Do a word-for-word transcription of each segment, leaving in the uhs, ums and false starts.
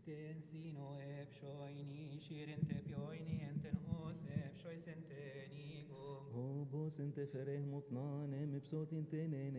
Ten sino epshoini shirin te pioini enten hos epshoi sentenigo. هوبوس انت فره مطنان مبسوط انت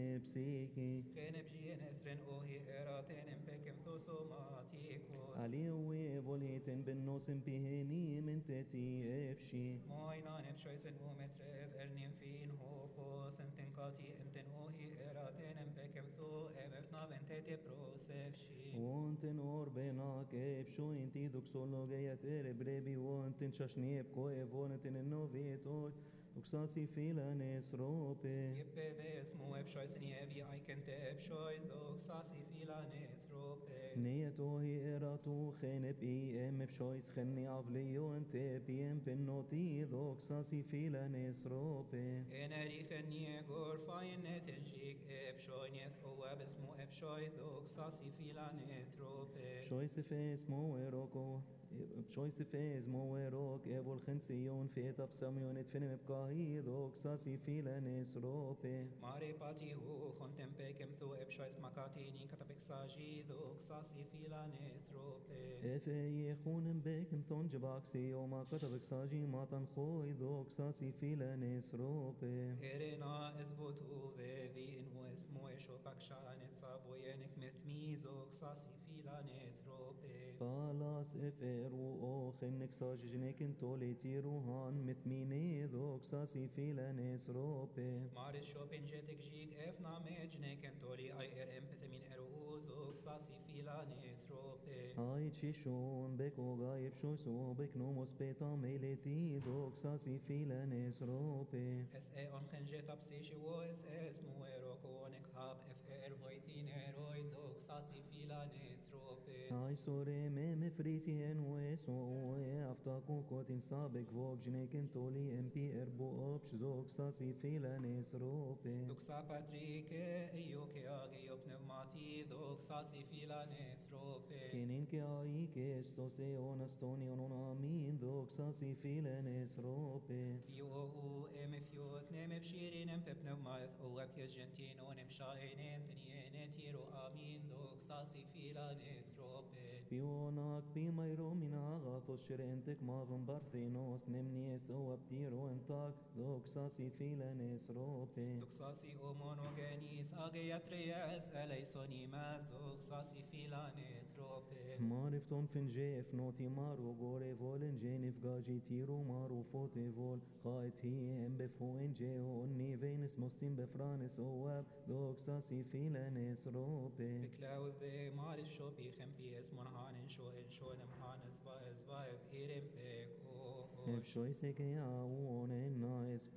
نبسيكي Gen bjien ethren ohi eraten empekem thosomatikos. عليوي بوليتن بالنوسم بيهني من تتي افشي Moinan epshoisen umetrev ernim fin hopos enten kati enten ohi eraten empekem tho emefnaven tete prosefshi. وانتن اور بيناك ابشو انتي دوكسولو جاية تربربي وانتن شاشنيب كوي وانتن النوفيتوي دوكساسي فيلا نسروبي Jepedes mu epshoisen evi aikente epshois doxasi filanethrope. نيتوهي إراتو خين بي ام بشويس خني عفليو انت بي ام بنوتي دوكساسي فيلا نسروبي Enerichen niegor fein netenjik epshoineth oabes mu epshoi doxasi filanethrope. بشويس فيس مو ويروكو بشويس فيس مو ويروك ايفو الخنسيون في اتاب ساميون اتفنم بقاهي دوكساسي فيلا نسروبي Mare pati hu chontem pekem thu epshois makatini katapexagi doxasi filanethrope. اثي يخون بكم ثون جباكسي وما كتبك ساجي ما تنخوي دوكساسي فيلا نسروبي Erena esbotu vevi in ues moesho pakshanet savoyenek methmizo xasi filanethrope. خلاص افر وخنك ساججنك انتولي تيروهان مثميني دوكساسي فيلا نسروبي Maris shopping jetek jig efna mejnek entoli ai er empathamin eruzo xasi filanethrope. هاي تشيشون بكو غايب شو سو بك نوموس بيتا ميلتي دوكساسي فيلا نسروبي Es e on genjet apsishi wo es es muero konek hab ef er voithin erois oxasi filanethrope. هاي سوري مي مفريتين ويسو افتاكو كوتين سابق فوق جنيك انتولي ام بي اربو اوبش دوكساسي فيلا نسروبي Doxa patrike io che age io pneumati doxasi filanethrope. كينين كي اي كي استوسي اونستوني اونامين دوكساسي فيلا نسروبي Io u em fiot nem epshirin em pepneumath o ap gentino nem shainen teniene tiro amin doxasi filanethrope. بيوناك بيميرو من اغاثو شرينتك ماغن بارثينوس نمنيس او ابتيرو انتاك دوكساسي فيلا نسروبي Doxasi homonogenis ageiatrias eleisonimas doxasi filanethrope. معرفتون فنجيف نوتي مارو غوري فولن جينيف غاجي تيرو مارو فوتي فول قايت هي ام بفو انجي وني فينس مستين بفرانس اواب دوكساسي فيلا نسروبي Beklaud de maris shopi chempies monhanen sho en sho nem hanes vaes vaev irem peko. بشويسك يا وون نايس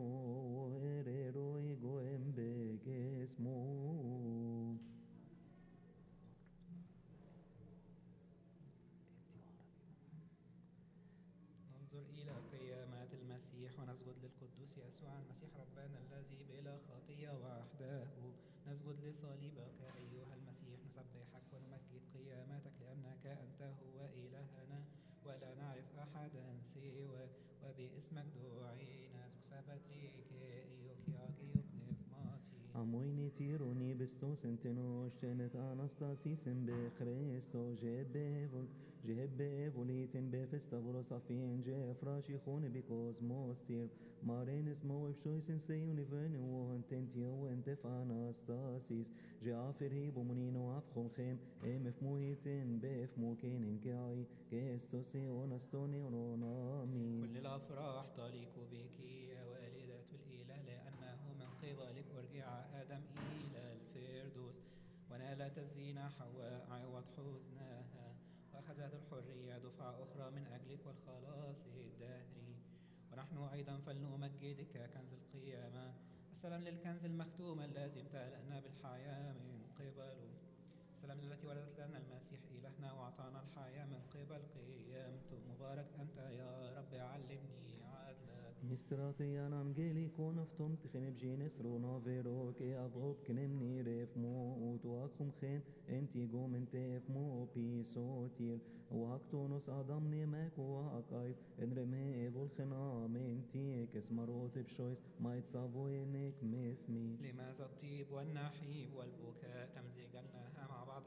بوتو اريرو ايغو ام بيك اسمو ننظر إلى قيامات المسيح ونسجد للقدوس يسوع المسيح ربنا الذي بلا خطية وحده. نسجد لصليبك أيها المسيح، نسبحك ونمجد قياماتك لأنك أنت هو إلهنا ولا نعرف أحدا سوى، وباسمك دعينا تكسبتريك إيوك ياكي بنفماتي. عمويني تيروني بستوس انتنوش تنت انستاسيسن بخريستو جيبيفول جيبيفوليتن بفستافروس افين جيفراشي خون بكوزموس تير مارين اسمو بشويسن سيوني فيني وانتن تيو انت فانستاسيس جافر هيبو منينو افخم خيم ام فموهيتن بفموكين كاي كيستوسي ونستوني ونامي. كل الأفراح تليق بك يا والدة الإله، لأنه من قبلك أرجع آدم إلى الفردوس، ونالت الزينة حواء عوض حزنها، وأخذت الحرية دفعة أخرى من أجلك والخلاص الدهري. ونحن أيضا فلنمجدك كنز القيامة. السلام للكنز المختوم الذي امتلأنا بالحياة من قبله. السلام التي ولدت لنا المسيح إلهنا وأعطانا الحياة من قبل قيامته. مبارك أنت يا رب، علمني عدلك. Mistratian angelikon aftom tchen bjines rona vero ke avop knem ni ref mo utu akum khen enti gomen tef mo pisotir waktonos adam ne mek wa akay enreme evol khna menti kesmarot bshois mait savoyenek mesmi. لماذا الطيب والنحيب والبكاء تمزجنها مع بعضها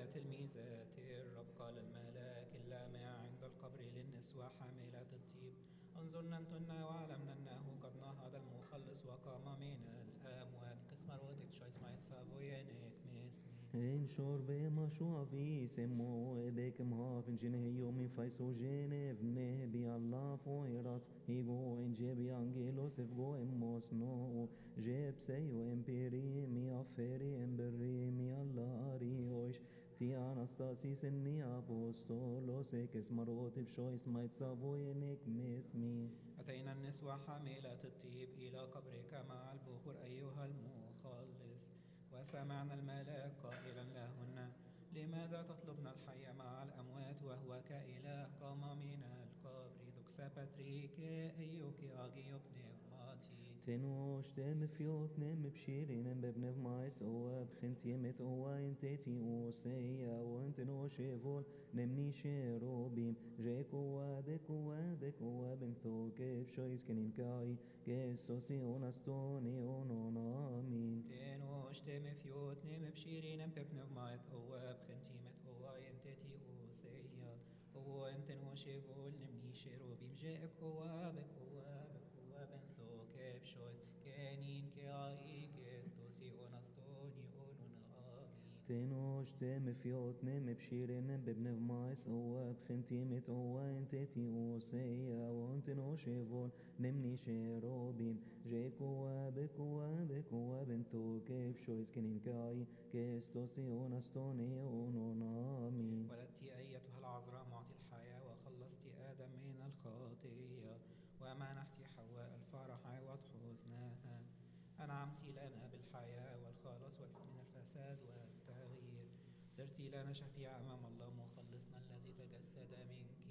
تلميذات الرب قال الملاك اللامع عند القبر للنسوة حاملات الطيب انظرنا انتن واعلمنا انه قد نهض المخلص وقام من الاموات قسم روتك شويس مايت سافوينك مسمي En shorbe ma shuavi se mo ebekem haven jene yomi faiso jene vne bi Allah foirat higo en jebi angelos evgo emos no jeb seyo empiri mi aferi emberi mi Allah ariosh ti anastasis enni apostolos ekes marot bshois mait savoyenek mesmi أتينا النسوة حاملات الطيب إلى قبرك مع البخور أيها المخلص وسمعنا الملاك قائلا لهن لماذا تطلبن الحي مع الأموات وهو كإله قام من القبر ذكسا باتريك أيوك أجي بنفماتي تنوش تم فيوت نم بشيرين ببنف مايس او بخنتي مت او انتي اوسيا وانت نوش فول نمني شيروبيم جيكو وابك وابك وابن ثوك بشويس كنين كاي كيسوسي اونستوني اونونامين تنوش تم فيوت نم بشيرين ببنفمايت أو بخنتي مت أو أنتي أوسيا هو أنت نوش فول نمني شيروبيم جيك وابك وابك وابن ثوك بشويس كنين كاي كيستوسي اونستوني اونونامين تنوش تم فيوت نم بشيرين ببنف مايس او بخنتي مت او انتي اوسيا وانت نوش فول نمني شيروبيم جيكو وابك وابك وابن ثوك بشويس كنين كاي كيستوسي اونستوني اونونامين ولدت أيتها العذراء معطي الحياة وخلصت آدم من الخطية ومنحت حواء الفرح عوض حزنها أنعمت لنا بالحياة والخلاص من الفساد والتغيير صرت لنا شفيع أمام الله مخلصنا الذي تجسد منك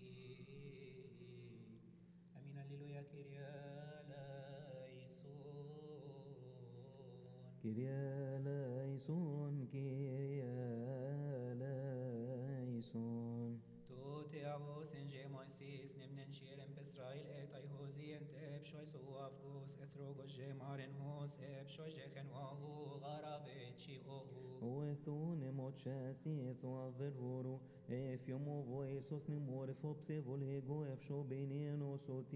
أمين هللويا كيريا لايسون كيريا لايسون كيريا لايسون توتي أبوس إنجي مويسيس نمنن شيرن بإسرائيل إيتاي هوزي انت بشوي سوافقوس إثروغو جي مارن هوس بشوي جيخن وهو غرابتشي أوهو وثون موتشاسي ثوافر فورو اف يومو فويسوس نمور فوبسي فولهيغو اف شو بينينو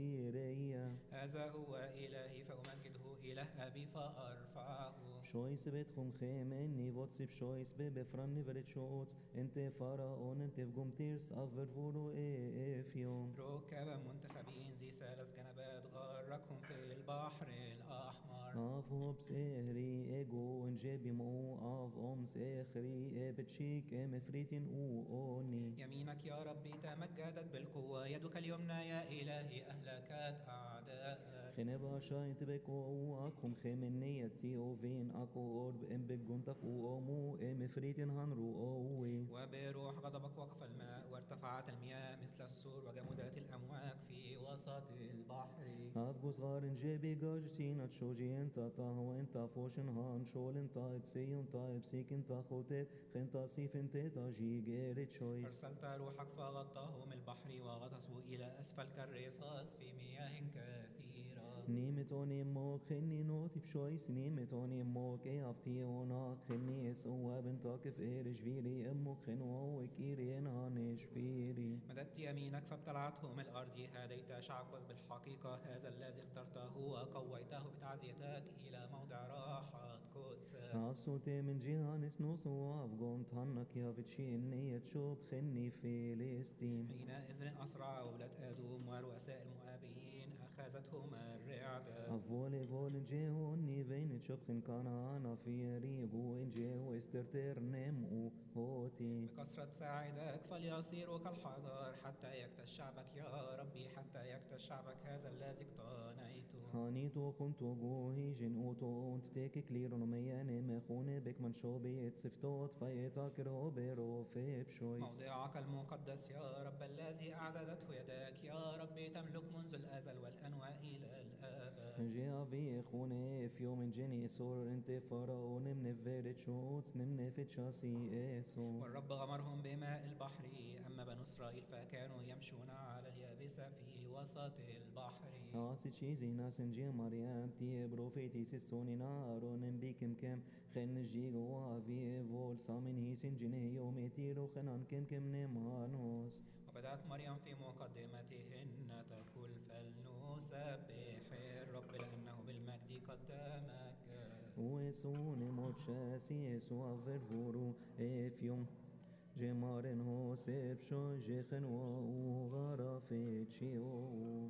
سوتيريا هذا هو إلهي فأمجده إله أبي فأرفعه شويس بتخم خيمني واتسب شويس ببفرن نفرت شوتس انت فراون انت فقوم تيرس افر فورو اف يوم ركب منتخبين ذي ثلاث جنبات غرقهم في البحر الأحمر اف هوبس اهري ايجو انجيبي مو اف اومس اخري بتشيك مفريتين او اوني يمينك يا ربي تمجدت بالقوة يدك اليمنى يا إلهي أهلكت أعداءك خنبا شايت بكو اكم خيمنية تي او فين اكو اورب ام بجونتف او امو ام فريتين هنرو اوي وبروح غضبك وقف الماء وارتفعت المياه مثل السور وجمدت الأمواج في وسط البحر افجو صغار انجيبي جاج سينا تشوجي انت تاهو انت فوشن هان شول انت اتسي انت ابسيك انت خوتت خنتا سيف انت تاجي جيري تشويس أرسلت روحك فغطاهم البحر وغطسوا إلى أسفل كالرصاص في مياه كثيرة نيمتوني موك خني نوتي بشويس نيمتوني موك اي افتي وناك خني اسوا بنتاك في ايرش فيري امك خنو وكيري انانش فيري مددت يمينك فابتلعتهم الأرض هديت شعبك بالحقيقة هذا الذي اخترته وقويته بتعزيتك إلى موضع راحة قدسك افسوتي من جيهانس نوس وافقوم تهنك يا بتشي اني تشوب خني فيلسطين حينئذ أسرع أولاد آدوم ورؤساء المؤابيين أخذتهم الرعدة افولي فول جيهوني فين تشوب خن كان انا في ريبو انجيو استرتر نم او هوتي بكثرة ساعدك فليصيروا كالحجر حتى يكتش شعبك يا ربي حتى يكتش شعبك هذا الذي اقتنيته خانيتو خنتو جوهي جن اوتو انت تيكي كليرون مياني مخوني بك من شوبي اتسفتوت فايتاكر اوبرو في بشويس موضعك المقدس يا رب الذي أعددته يداك يا ربي تملك منذ الأزل والآن وإلى الأبد جي افي خوني في يوم جيني سور انت فراون من فيرت شوتس نمن في تشاسي اسو والرب غمرهم بماء البحر أما بنو إسرائيل فكانوا يمشون على اليابسة في وسط البحر آسي تشيزي ناس نجي مريم تي بروفيتي سيستوني نارون بيكم كم خن جيغو افي فول سامن نيسين جينيو ميتيرو خنان كم كم نمانوس وبدأت مريم في مقدمتهن تقول فلنسبح الرب لأنه بالمجد قد تمكن ويسون موتشاسي يسوع فرفورو افيوم جمارن هو سيبشو جيخن وغرفتشيو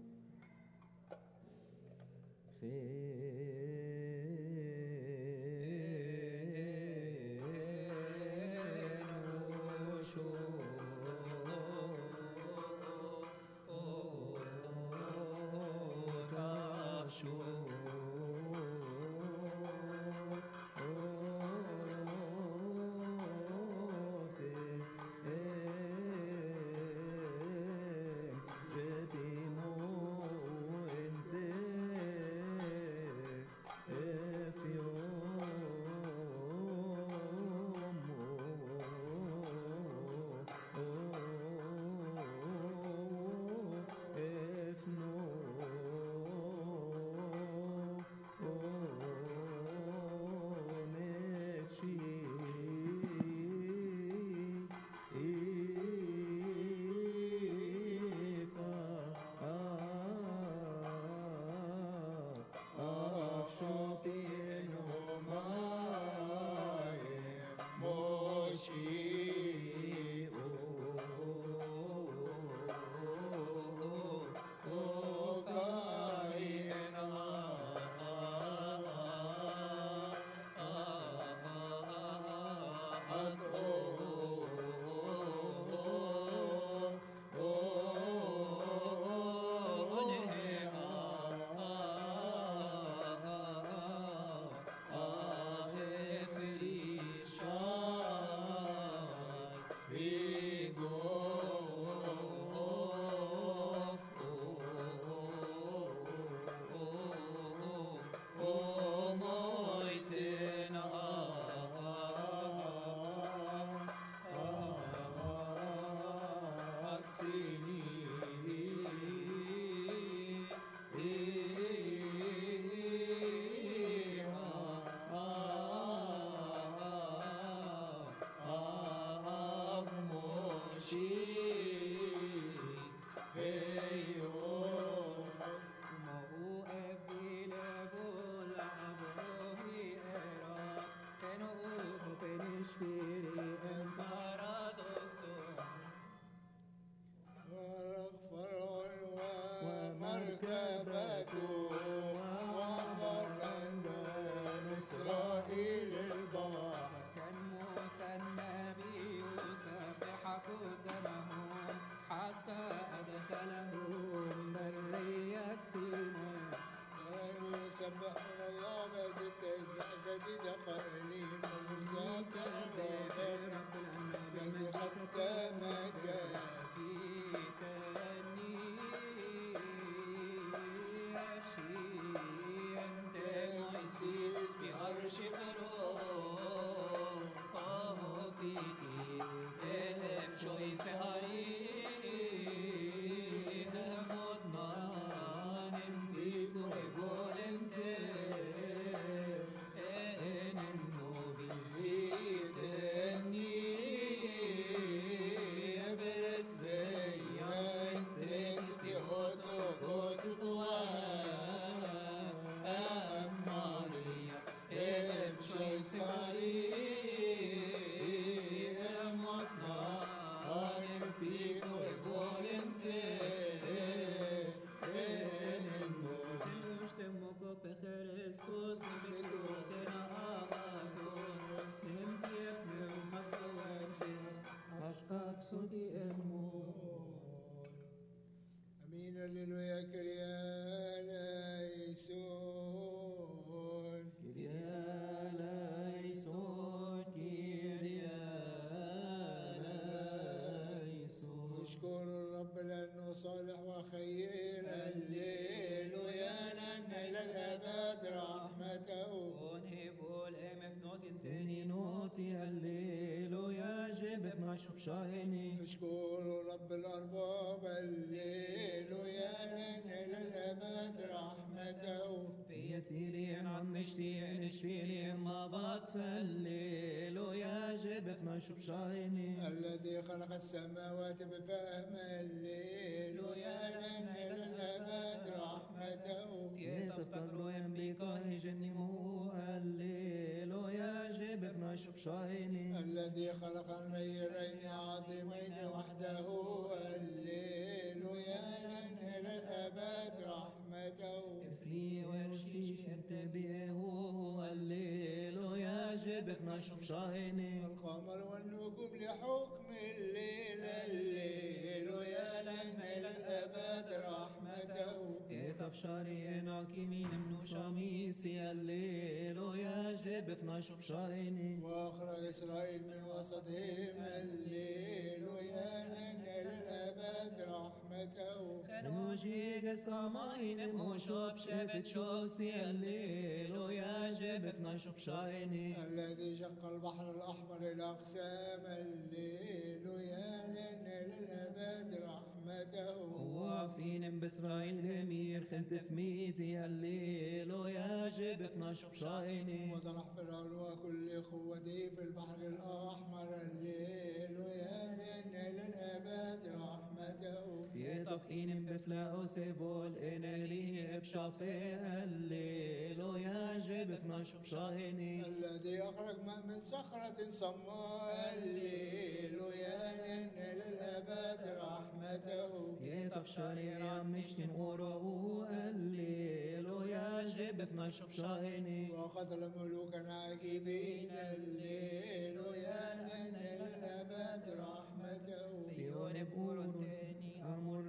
Amin, alleluia, Kyrie eleison. Kyrie eleison, Kyrie eleison. نشكر الرب لأنه صالح وخير، الليلويا لأن إلى الأبد رحمته. ونهيفول ام اف نوت تاني نوتي هللويا جبت نشوف شايني. نشكر رب الأرباب، الليلويا لأن إلى الأبد رحمته. في تيرين عن نشتي نشفيلي ما بطفل الليلويا جبت بنشب شايني الذي خلق السماوات بفهم الليل ويعلن إلى الأبد رحمته كيف افتقروا ينبيكا يجنمو الليل ويجب بنشب شايني الذي خلق النيرين عظيمين وحده الليل ويعلن إلى الأبد رحمته افلي ورشيش انتبهوا الليل ويجب بنشب شايني القمر والنجوم لحكم الليل الليل ويعلن إلى الأبد رحمته كتف شارينا كمين منو شميسي الليل ويجب بنشب شايني وأخرج إسرائيل من وسطهم الليل ويعلن إلى الأبد رحمته نوجيك السماين موشوب شفت شوسي الليل ويجب بنشب شايني الذي شق البحر الأحمر إلى أقسام الليل ويعلن إلى الأبد رحمته وفين بإسرائيل همير خنت في ميتي الليل ويجب بنشب شايني وطرح فرعون وكل قوته في البحر الأحمر الليل ويعلن إلى الأبد رحمته في طفئين بفلا سيبول إن لي بشافي الليل ويجب بنشب شايني الذي أخرج ماء من صخرة صماء الليل ويعلن إلى الأبد رحمته يطف شريعة مشتن أورو الليل ويجب بنشب شايني وقتل ملوكا عاجبين الليل ويعلن إلى الأبد رحمته سيون بأورتني أمر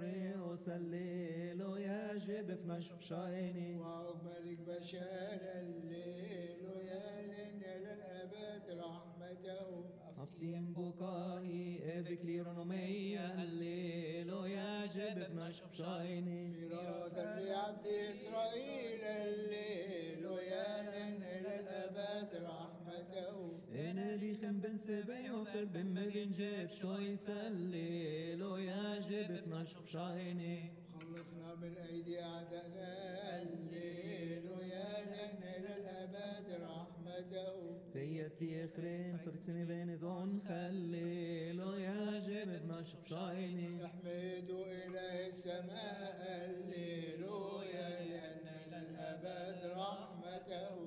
الليل ويجب بنشب شايني وأجملك بشار الليل ويعلن إلى الأبد رحمته أفتين بكاهي إفك ليرونومية الليل ويجب بنشب شايني ميراثا لعبد إسرائيل الليل ويعلن إلى الأبد رحمته أنا لي خم بن سبي وفر بن مجن جيب شويس الليل ويجب بنشب شايني خلصنا من أيدي أعدائنا الليل ويعلن إلى الأبد رحمته فيتي خرين صدق سني بين ذون خليل ويجب بنشب شايني احمدوا إله السماء الليل ويعلن إلى الأبد رحمته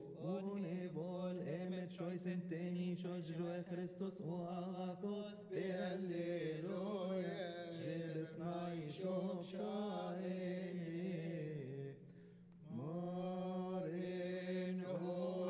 ونبول إمت شوي سنتيني شو جوي خريستوس وآغاثوس الليل ويجب نعيشوا شاهيني مارين هو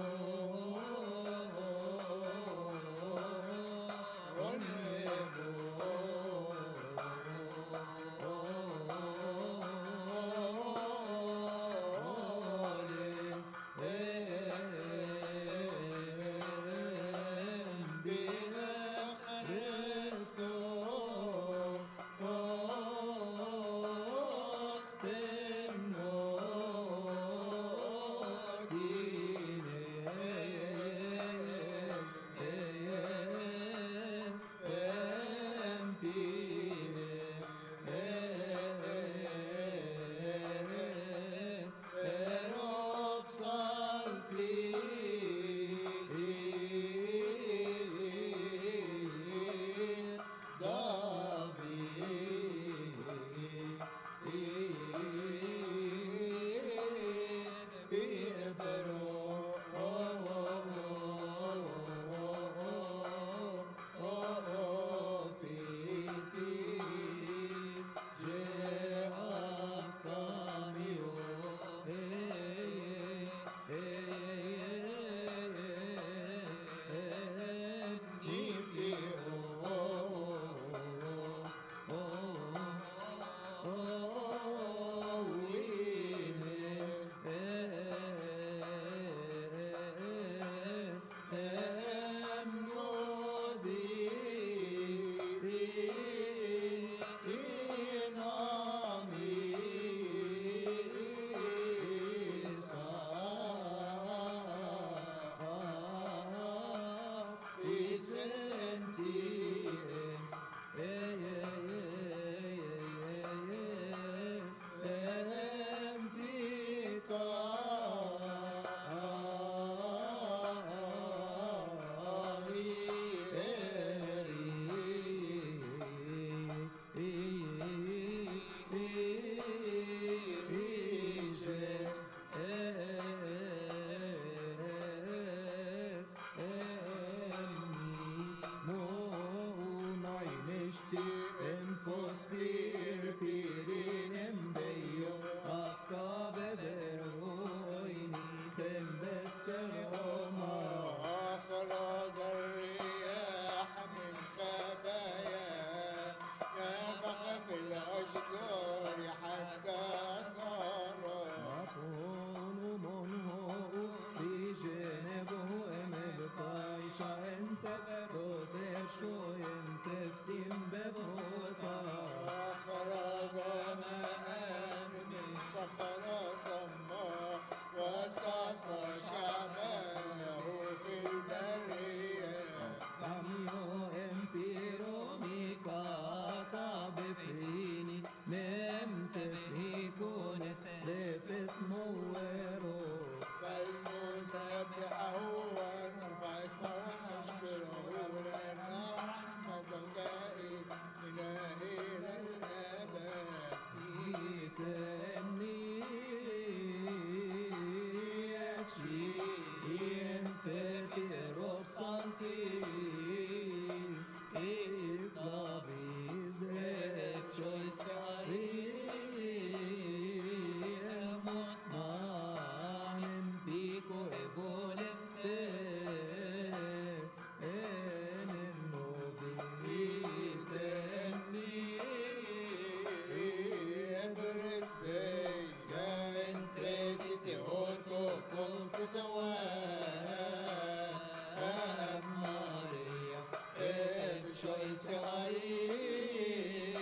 بشوي سعي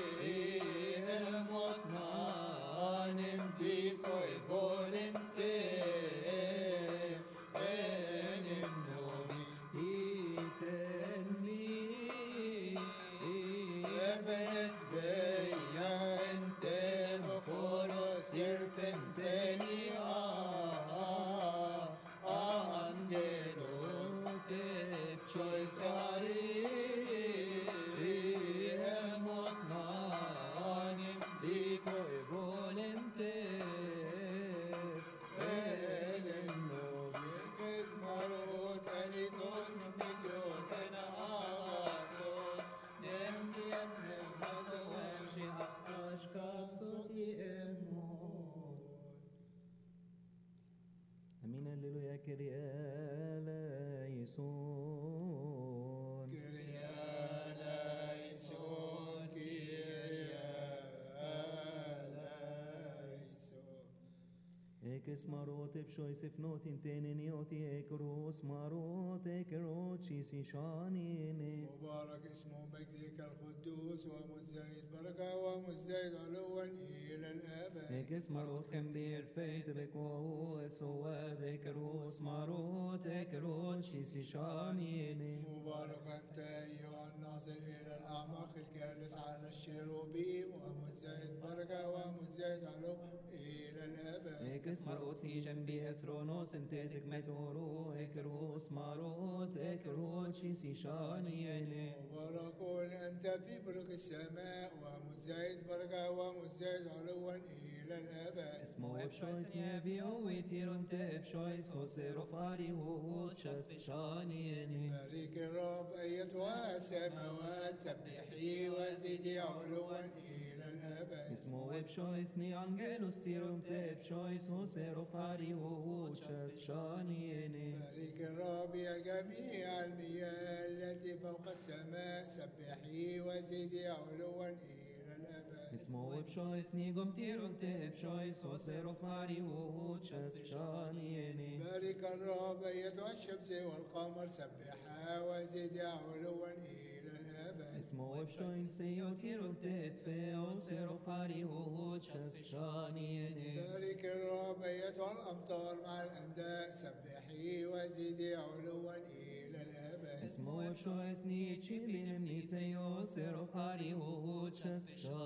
المطنان بيكو يقول انت ان النومي يتني بالنسبة يا انت بقول سير فنتني اه اه عندنوس شوي سعي المطنان بيكو يقول انت النوبي اسمروت اليتوس مليون نعاتوس نمتي ابن الغد وامشي اشكال صوتي امون امين هللويا كريا ليسون كريا ليسون كريا ليسون اكس ماروت بشوي سفنوت انتين نيوتي اكروس ماروت اكروت شيسي شانيني مبارك اسمه مجدك القدوس ومتزايد بركة ومتزايد علوا إلى الأبد اكس ماروت خمبير فيت بكو سوا بكروس ماروت اكروت شيسي شانيني مبارك أنت أيها الناظر إلى الأعماق الجالس على الشيروبيم ومتزايد بركة ومتزايد علوا إلى الأبد اكس ماروت في جنبي اثرونوس انتيتك متورو اكروس ماروت اكروت شيسي شانيني مبارك أنت في فلك السماء ومتزايد بركة ومتزايد علوا إلى الأبد اسمه بشويس نيفي ويتيرون تبشويس هوسيرو فاري هو تشاس شانيني بارك الرب أيتها السماوات سبحي وزدي علوا إلى الأبد اسمه بشويس ني انجلوس تيرون تبشويس هوسيرو فاري هو تشاس شانيني بارك الرب يا جميع المياه التي فوق السماء سبحي وزدي علوا إلى الأبد اسمه بشويس ني قم تيرون تبشويس هوسيرو فاري هو تشاس شانيني بارك الرب أيتها الشمس والقمر سبحا وزدي علوا إلى الأبد اسمه بشويس سيو تيرون تدفي هوسيرو فاري هو تشاس شانيني بارك الرب أيتها الأمطار مع الأنداء سبحي وزدي علوا إلى الأبد اسمه بشويس ني تشيبين مني سيو سيرو فاري هو تشاس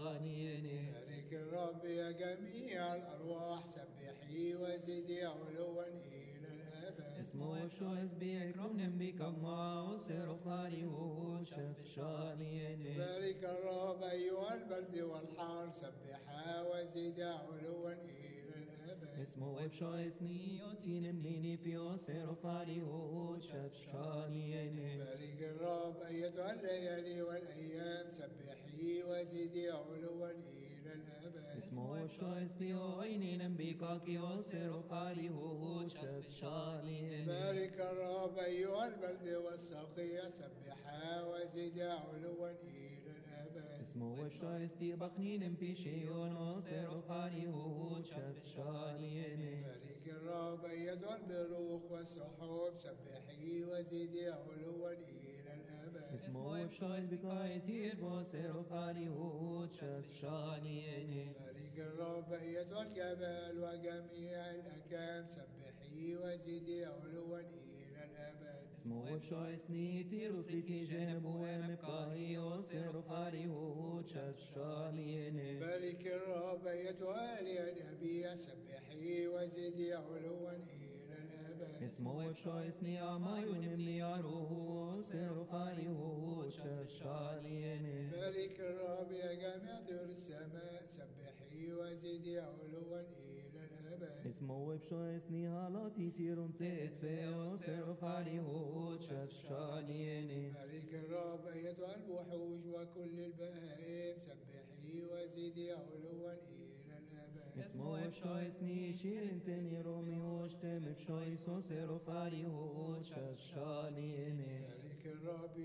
شانيني بارك الرب يا جميع الأرواح سبحي وزدي علوا إلى الأبد اسمه بشويس بيكرم نمبي كما سيرو فاري هو تشاس شانيني بارك الرب أيها البرد والحار سبحا وزدي علوا إلى الأبد اسمه بشويس ني يوتين منيني فيو سيرو فاري هو تشاس شانيني بارك الرب أيتها الليالي والأيام سبحي وزدي علوا إلى الأبد اسمه بشويس بيو عيني نمبي كاكيو سيرو فاري هو تشاس شانيني بارك الرب أيها البرد والسقيع سبحا وزدي علوا إلى الأبد اسمه بشويس تي بخني نمبي شيونو سيرو فاري هو تشاس شانيني بارك الرب أيتها البروق والسحاب سبحي وزدي علوا إلى الأبد اسمه بشويس بكاي تير فو سيرو فاري هو تشاس شانيني بارك الرب أيتها الجبال وجميع الأكام سبحي وزدي علوا إلى الأبد اسمه بشويس ني تيرو فريكي جنب ومبقاهي وسيرو فاري هو تشاس شانيني بارك الرب أيتها الينابيع سبحي وزدي علوا إلى الأبد اسمه بشويس ني عمايو نمني عروه سيرو فاري هو تشاس شانيني بارك الرب يا جميع طيور السماء سبحي وزدي علوا إلى الأبد اسمه بشويس ني هالاتي تيرون تدفي سيرو فاري هو تشاس شانيني بارك الرب أيتها الوحوش وكل البهائم سبحي وزدي علوا إلى الأبد اسمه بشويس ني شيرين تاني رومي وشتم بشويس وسيرو فاري هو تشاس شانيني بارك الرب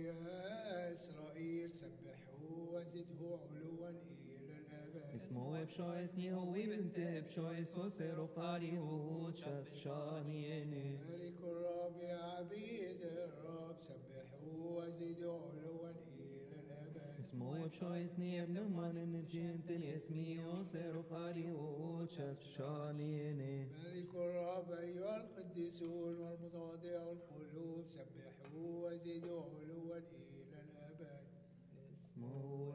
يا إسرائيل سبحوه وزده علوا إلى الأبد اسمه بشويس ني هو بنت بشويس وسيرو فاري هو تشاس شانيني بشويس نيب نمان نجين تليس ميو سيروفالي ووشس شاليني بارك الرب أيها القديسون والمتواضع القلوب سبحوه وزدوا علوا إلى الأبد. اسمه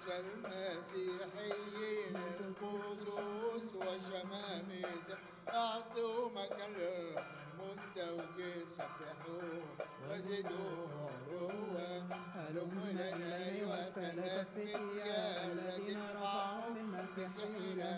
المسيحيين الخصوص والشماميس أعطوا مكان للمستوجب سبحوه وزدوه علوا هلمنا أيها الثلاثة الذين رفعوا من مسيحنا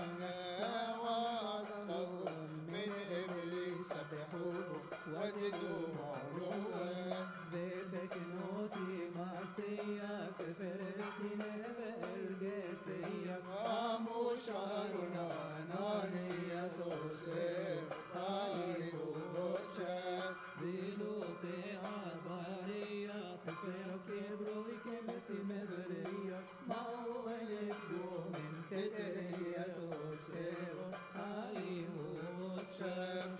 وأنقذوا من إبليس سبحوه وزدوه علوا بيبك نوتي ماسيا سفرتي نبرجسيا ومشارنا نانيا سوسير هاري وشات بلوكي عزاريا سفرت كبروي كمسي مدريا ما هو يبدو من كتريا سوسير هاري وشات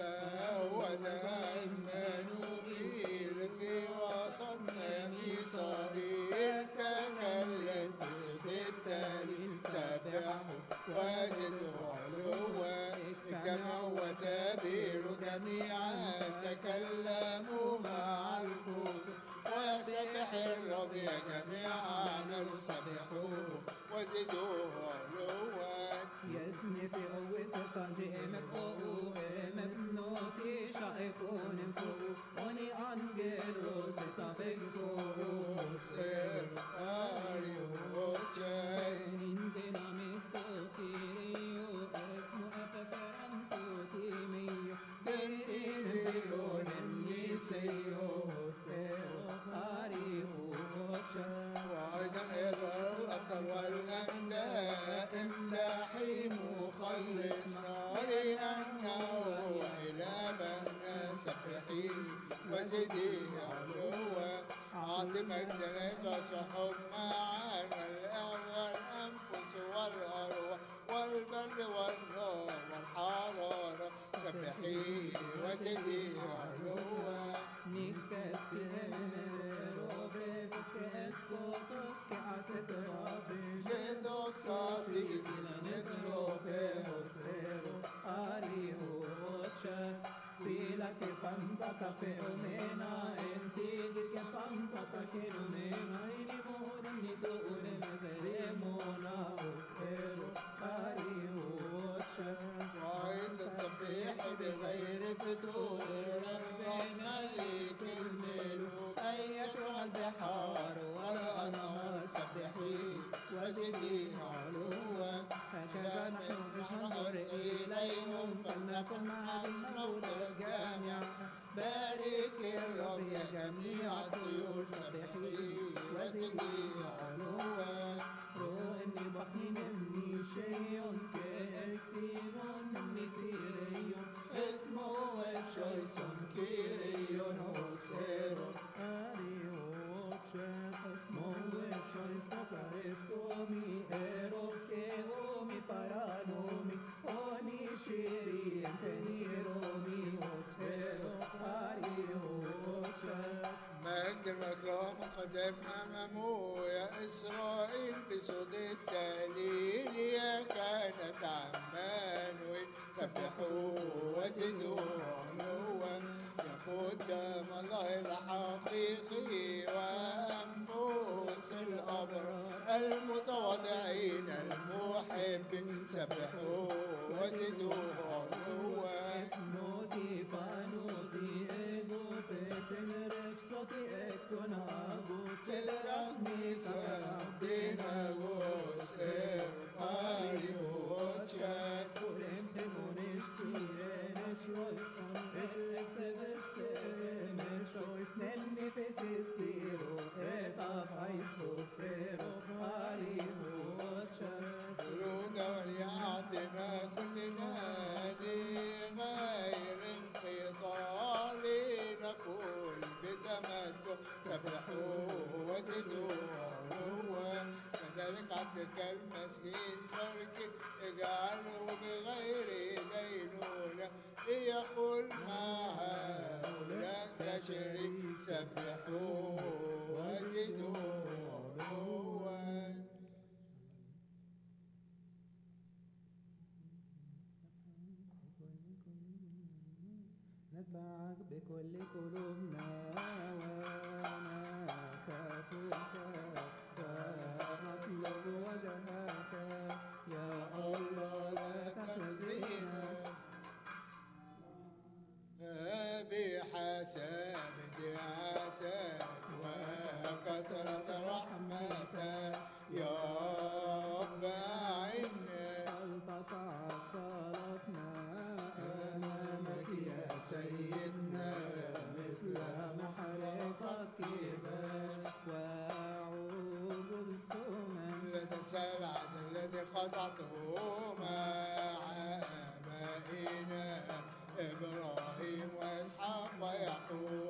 ودائما في وسطنا ميصائيل تكلم في صوت التهليل سبحه وزده علوا كما هو سبيل جميعا تكلموا مع الكوس وسبح الرب يا جميعا سبحوه وزدوه علوا يسني في أوس صديق مفقوه مبنوتي شائكون فوق وني أنجلو ستابق فوق سير آري وجاي إنزنا مستوكيريو اسمه أففرنتو تيميو بنتين مليون النسيو سيرو آري وجاي وأيضا يظهر الأبطال والأمداء امدحي مخلصنا لأنه إلهنا سبحي وزدي علوا أعطي مجدك وصحب معنا الأول الأنفس والأرواح والبرد والنار والحرارة سبحي وزدي علوا نكتس كهمرو بفس كأسكوتوس كعسد رابي جدوك صاصي نترو بهوسيرو آريو وشا سيلا كفانتا كفيومينا انتيج كفانتا كفيومينا إني مون ندور مزريمونا وسيرو آريو وشا وأيضا تسبح بغير فتور ربنا لك الملوك أيتها البحار والأنهار سبحي وزدي علوا هكذا نحن ننظر إليهم فلنكن مع الموت الجامع بارك الرب يا جميع الطيور سبحي وزدي علوا رو إني بحني مني شيء كثير مني سيري اسمه وشويسون كيريون وسيرون Ariochet, Moe Choista Paretomi, Eroke Omi Paranomi, Oni Shiri, Teniromi, Osero, Ariochet. مجد المكرم قدم أمامه يا إسرائيل بصوت التهليل يا كانت عمانوي سبحوه وزدوه علوا يا قدام الله الحقيقي وأنفس الأبرار المتواضعين المحبين سبحوه وزدوه علوا Noti panoti ego petenere soti ekonago سلامي سبدنا وسير قاري وشات Kurem demonish tirene shroifon Elsevestene shroif Nenni fesistiro Eta faisfosfero Ari hochat ورود وليعطنا كلنا لغير انقطاع لنقول بتمتع سبحوه وزدوه علوا كذلك عبدك المسكين سرك اجعله بغير دينونة ليقول مع هؤلاء كشريك سبحوه وزدوه علوا نتبعك بكل قلوبنا ونخافك ونطلب وجهك موسى العهد الذي خضعته مع آبائنا إبراهيم وإسحاق ويعقوب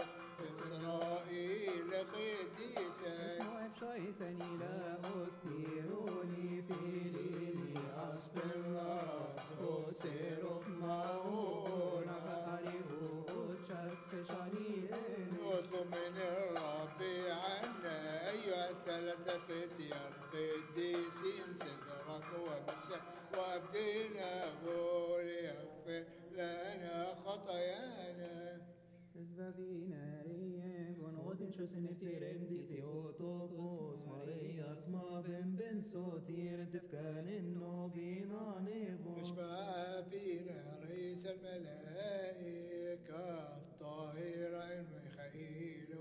إسرائيل قديسك اسمه بشايسن إلى أستيروني فيليني أصبر رأسه سيرك معونا نغاريه أتشاس فشانين اطلب من الرب عنا أيها الثلاثة فتية القديسين صدرك وامسح وابديناه ليغفر لنا خطايانا Zbawina rijegon odin što se ne vtiren ti si otokos Marija smaven ben sotir tefkanin novina nebo اشفع فينا رئيس الملائكة الطاهر ميخائيل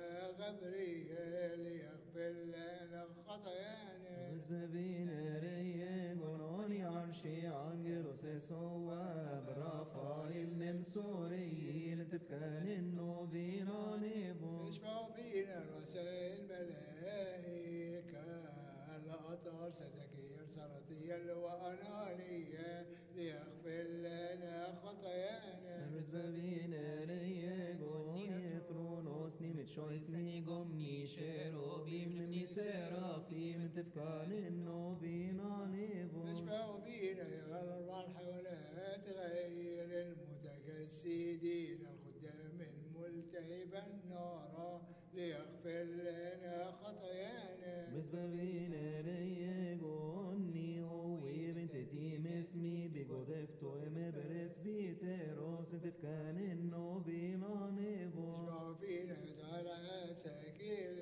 وغبريل يغفر لنا خطايانا Zbavina rijegon oni arši angelos es oab Rafael nemsoril tefkanin novina nebo اشفعوا فينا رؤساء الملائكة الأطهار سدكير سرطيل وأنانية ليغفر لنا خطايانا Zbavina rijegon oni tronos nimit šojs nigom ni šerobim ni serafim tefkanin novina nebo اشفعوا فينا يا الأربع الحيوانات غير المتجسدين الخدام الملتهب النار ليغفر لنا خطايانا Zbavina rijegon ni hovi vintetim esmi bigodefto eme presbiteros tefkanin novina nebo اشفعوا فينا اجعل عساكر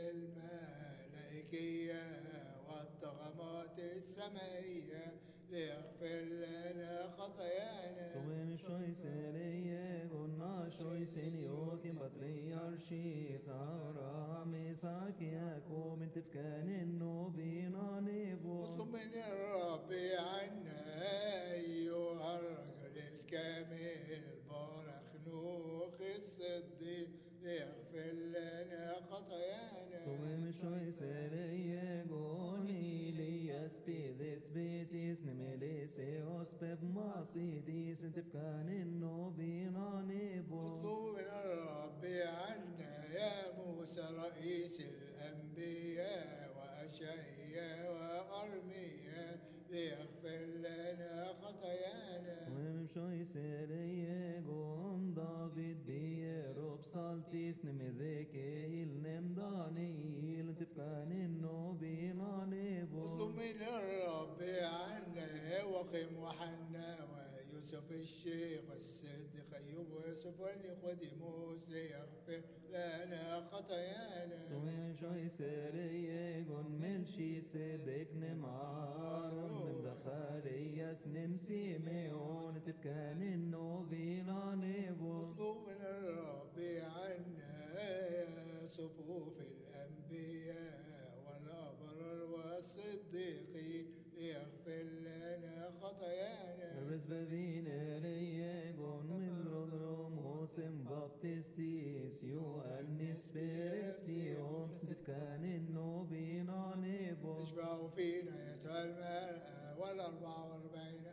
الملائكية والطغمات السمائية ليغفر لنا خطايانا Tomen šojse rijegon na šojsen jokim patriaršis Avraham Isak Jakob tefkanin novina nebo اطلب من الرب عنا أيها الرجل الكامل بارخنوخ الصديق ليغفر لنا خطايانا Tomen šojse rijegon Ilias pizets betis nemeleseos pep masidis tefkanin novina nebo اطلب من الرب عنا يا موسى رئيس الأنبياء وأشعياء وأرميا ليغفر لنا خطايانا Tomen šojse rijegon David bierob saltis nemezekeil nem Daniel tefkanin novina nebo اطلب من الرب عنا وقم وحنا ويوسف الشيخ والصديق أيوب ويوسف ونيقوديموس ليغفر لنا خطايانا Tomen šojse rijegon Melchisedek nem Aaron nem Zacharias nem Simeon tefkanin novina nebo اطلب من الرب عنا يا صفوف الأنبياء والأبرار والصديقين ليغفر لنا خطايانا Zbavina rijegon Mildrodrom Hosem Baptistis Ioannis Pereftios tefkanin novina nebo اشفعوا فينا يا الملأ والأربعة وأربعين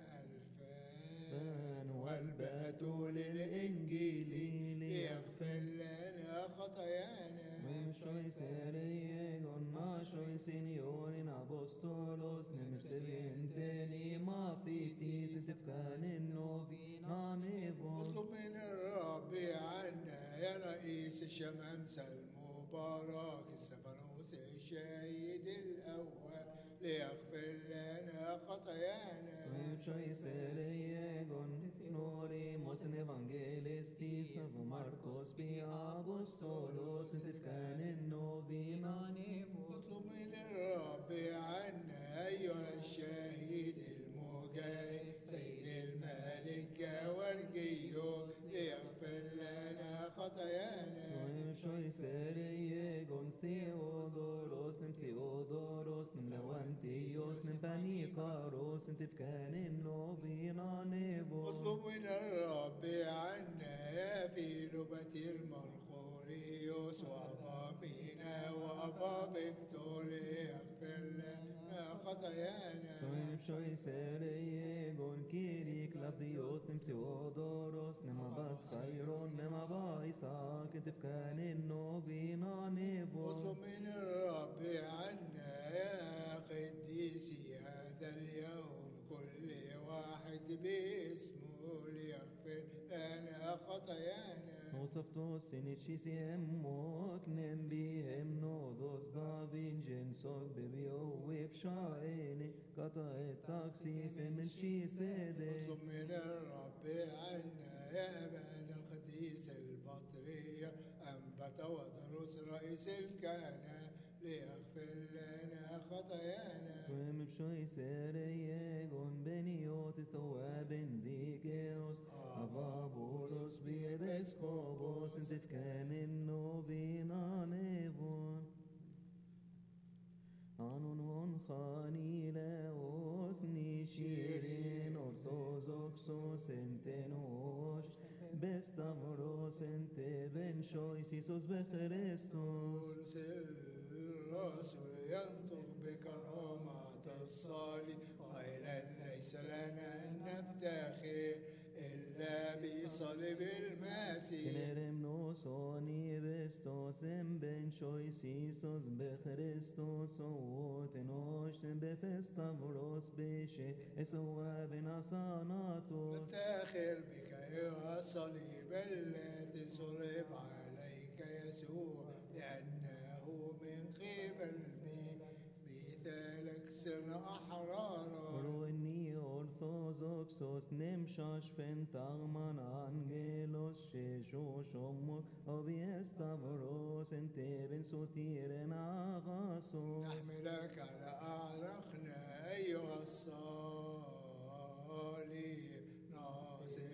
ألفان والبتول الإنجيلي ليغفر لنا خطايانا Mem šojse rijegon na šojseniorin apostolos nem seventeni mathitis tefkanin novina nebo اطلب من الرب عنا يا رئيس الشمامسة المبارك السفنوس الشهيد الأول ليغفر لنا خطايانا Mem šojse rijegon Thinorimus evangelistis Nazo Marcos pi apostolos tefkanin novina nebo اطلب من الرب عنا أيها الشهيد المجاهد سيد الملك جورجيو ليغفر لنا خطايانا Mem šojse rijegon Theodoros nem Theodoros nem Lewantios nem Panikaros tefkanin novina nebo اطلب من الرب عنا يا فيلوباتير مرخوريوس وأبا مينا وأبا بكتور ليغفر لنا خطايانا Toim shoy sereye gon kirik lavdios nem seodoros nem abas khayron nem aba Isaac tifkanin novina nebo اطلب من الرب عنا يا قديسي هذا اليوم كل واحد باسمه ليغفر لنا خطايانا Nosaftos sinichisi emmok nem bihem nodos davin jensog bebio webshaene kata etaksis emel shisede اطلب من الرب عنا يا بان القديس البطرية أنبت ودرس رئيس الكهنة ليغفر لنا خطايانا Quem bshoi sereye gon beniot thoaben dikeos avabulos biebeskobos tifkanin novina nevon Anunon khanileos nishirin orthodoxos entenos bestavros ente ben shois Isus bechrestos بولس الرسول ينطق بكرامة الصالح قائلا ليس لنا أن نفتخر إلا بصليب المسيح Tenerem nos oni bestos em ben shois Isus bechrestos ot enos befestavros beshe esoa ben asanatos نفتخر بك أيها الصليب الذي صلب عليك يسوع لأنه من قبل مثالك صرنا أحرارا Roini orthodoxos nem shashfen tagman angelos shesho shomot obiestavros enteben sotiren agasos نحملك على أعناقنا أيها الصليب ناصر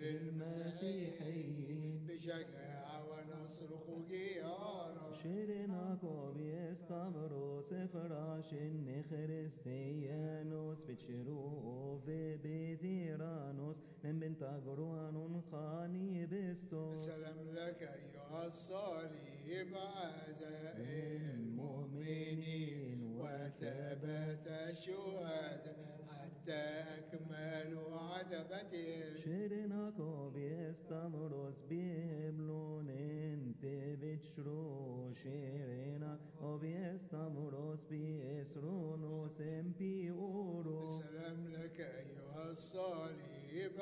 المسيحيين بشجاعة ونصرخ جيارا Shirena obiestavros efrashin nechristianos vichiru ove bediranos nem bentagruanun khani bestos السلام لك أيها الصليب عزاء المؤمنين وثبت الشهداء حتى أكملوا عتبتهم Shirena obiestavros bieblon ente vichru Shirena obiestavros biesronos empi oro السلام لك أيها الصليب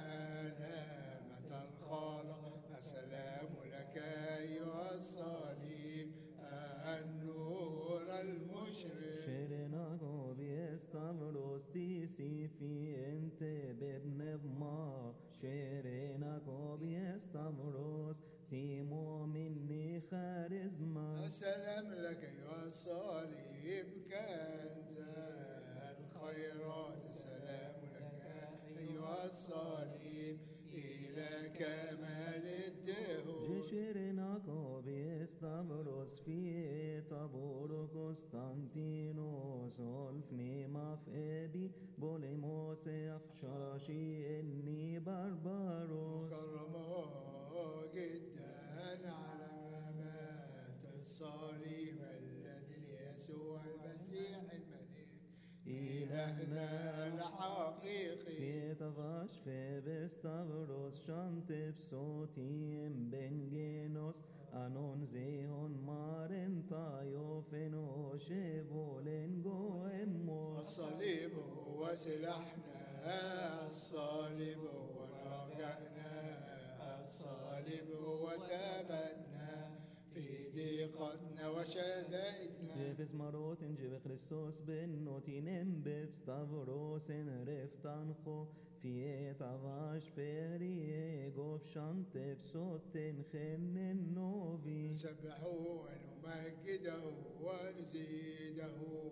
علامة الخلاص السلام لك أيها الصليب النور المشرق Shirena obiestavros tisi fi ente bebnevma Shirena obiestavros timo minni charizma السلام لك أيها الصليب كنز الخيرات السلام لك أيها الصليب إلى كمال الدهور Shirena obiestavros fi tabor Constantinos olfni maf ebi bolemos afsharashi enni barbaros مكرمة جدا على ممات الصليب الذي ليسوع المسيح الملك إلهنا الحقيقي في تغاش في بستغرس شانتب صوتيم بنجينوس أنون زيهون مارن تايو فينو شيفولين جوهموس الصليب هو سلاحنا الصليب هو رجعنا الصليب هو ثبتنا في ضيقتنا وشدائدنا Jefes marot en jeve Christos ben notinem bev stavros en reftancho fiet avash ferie gov shantep soten chenen novi نسبحه ونمجده ونزيده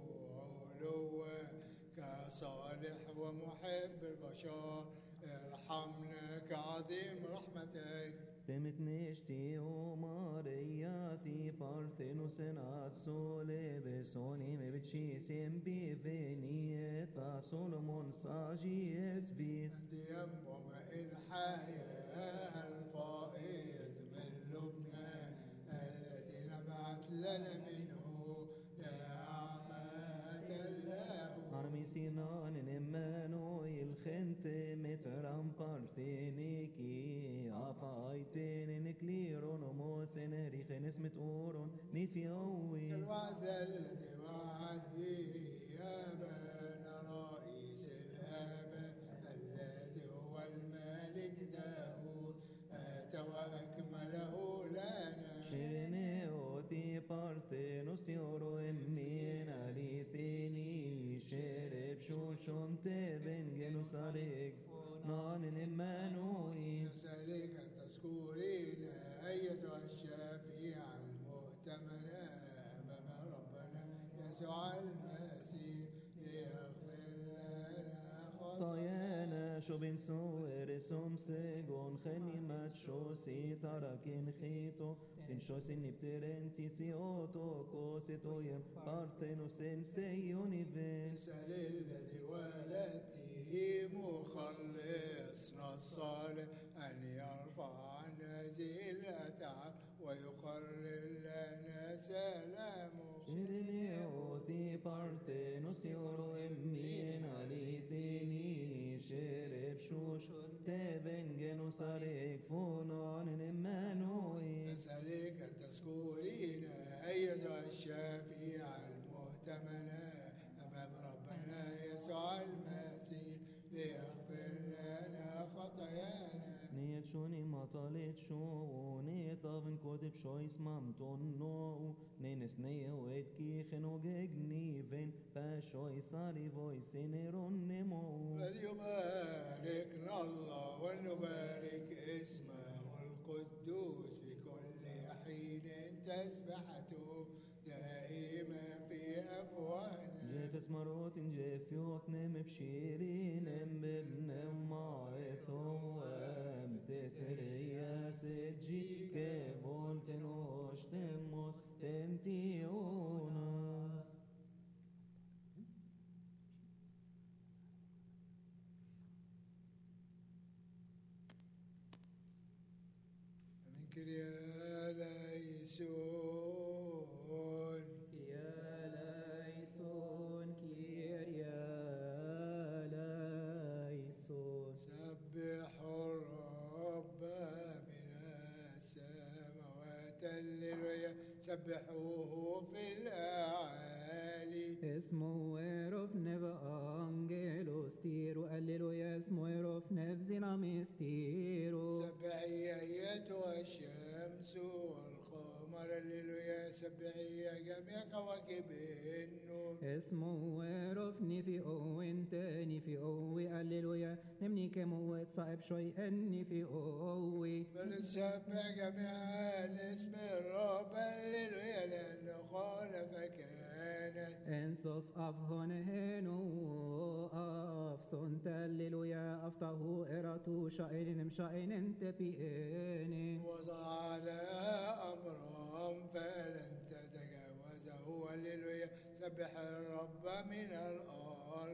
علوا كصالح ومحب البشر ارحمنا كعظيم رحمتك temet neshti o mariati parthenos en at sole besoni me bichisim bivenieta Solomon sagi esbit أنت ينبع ماء الحياة الفائض من لبنان الذي نبعت لنا منه نعمة الله sinan Emmanuel gente metram partheniki afaitin nikliron وموسن ريخن اسمة أورون نيفيوي الوعد الذي وعد به آبانا رئيس الآباء الذي هو الملك داود أتى وأكمله لنا شيرني أوتي بارثينوس تيورو إمين أليثيني شرب شوشون تبن جنوساريك نان إمانوئيل نسألك أن تذكرين أيتها الشفيع المؤتمنة أمام ربنا يسوع المسيح ليغفر لنا خطايانا طيانا شو بين سوير سوم سيغون خني ماتشو سي تراكين خيتو بين شو سيني بترنتي سيوتو كوسيتو يم بارثينوس سيوني فين اسأل الذي ولدته مخلصنا الصالح أن يرفع عن هذه الأتعاب ويقرر لنا سلامه شيرني أوتي بارثينوس يورو إمين عليثيني شرب شوش تبن جنوساريك فونان إمانوئيل نسألك أن تذكرين أيتها الشفيع المؤتمنة أمام ربنا يسوع المسيح ليغفر لنا خطايانا نيت شوني ما طالت شو نيت أفن كودب شويس مامتون نو نينس نيه ويد كي خنو جيجني فين فاشوي ساري فويس نيرون نمو فليباركنا الله ونبارك اسمه القدوس في كل حين تسبحته دائما في أفواهنا جيفس مروت جيف يوت نم بشيرين ام ببن ومايثو ام تتريا سجي كبول تنوش تموس تنتيونا من كريا ليسون كيا ليسون كيريا ليسون سبحوا الرب من السماوات الليلويا سبحوه في الأعالي اسمه ويروف نيف انجيلوس تيرو هللويا اسمه ويروف نيف زيناميستيرو سبحي أيتها الشمس والقمر الليلويا سبحي جميع كواكب النور اسمه ويروف نيفي اوين تاني في اوي هللويا نمني كموت صعب شوي اني في اوي فلنسبح جميعا اسم الرب الليلويا لأنه قال فكانت انصف افهن هنو افسون تللويا افته اراتو شاين مشاين انت بيني وضع على أمرهم فلن تتجاوزه الليلويا سبح الرب من الأرض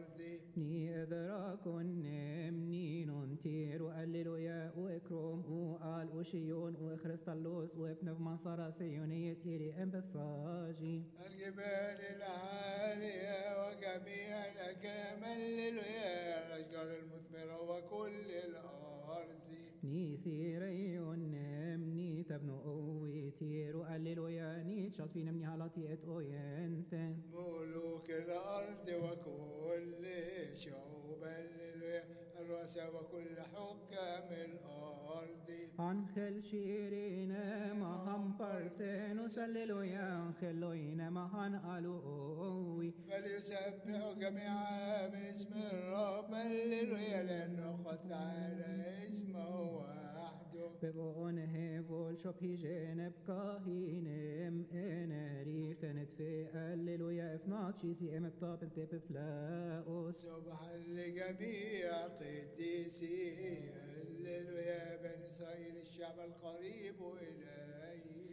ني ادراكن نمني ننتير هللويا واكرم وقال وشيون وخريستالوس وابن منصرة سيونية إلي ام بفصاجي الجبال العالية وجميع الأكام الليلويا الأشجار المثمرة وكل الأرض ني ثيريون نمني تبنو اوي تيرو هللويا ني تشات في نمني هالاتي ات اوينتن ملوك الأرض وكل شعوب الليلويا الرؤساء وكل حكام الأرض أنخل شيرين مهم بارثينوس هللويا أنخلوين مهن ألوي فليسبحوا جميعا باسم الرب الليلويا لأنه قد تعالى اسمه وحده ببون هيفول شوب هيجين بكاهينم انا ريخنت في هللويا افناتشي سي ام بطاب انت بفلاؤس سبحا لجميع قديسي هللويا بني إسرائيل الشعب القريب إليه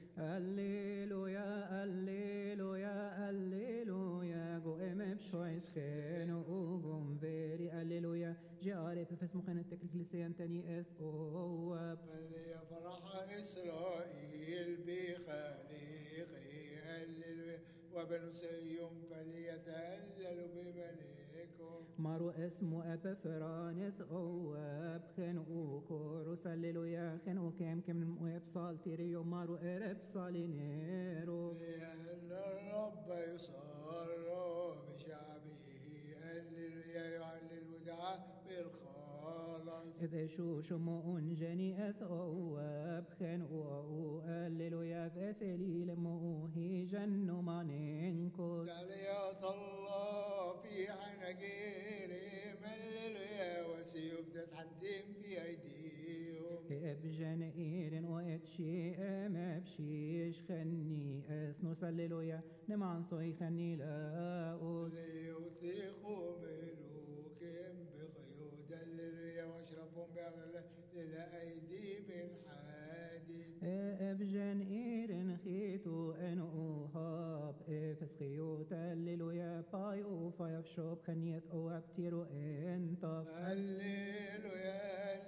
هللويا هللويا هللويا جو ام بشويس خينو وقوم فيري هللويا جاري بفس مخن التكليسيان تاني اث اواب فليفرح إسرائيل بخالقه هللويا وبنو صهيون فليتهللوا بملكهم. مارو اسمو أبفرانث أواب خن أوخور وسللو يا خن وكم كم مؤب صالتيريو مارو إرب صالينيرو. لأن الرب يسر بشعبه هللويا يهلل ودعاء بالخلاص. إذ شوش مؤن جني أث أواب خن أو أللو يا بأثليل مؤهي جنو مانينكو. تعليات الله في حناجرهم هللويا وسيوف تتحدم في أيديهم. إبجن إيرن وإتشي أمبشيش خني أثنو سللو يا نمان صوي خني لاؤس. ليوثقوا ملوكهم بقيود هللويا واشرفهم بأغلى للأيدي من حديد. أبجن إيرن خيتو أن أوهاب إفس خيوت الليلو يا باي أوفا يفشوب خنيت أو أبتيرو إنطف. هللويا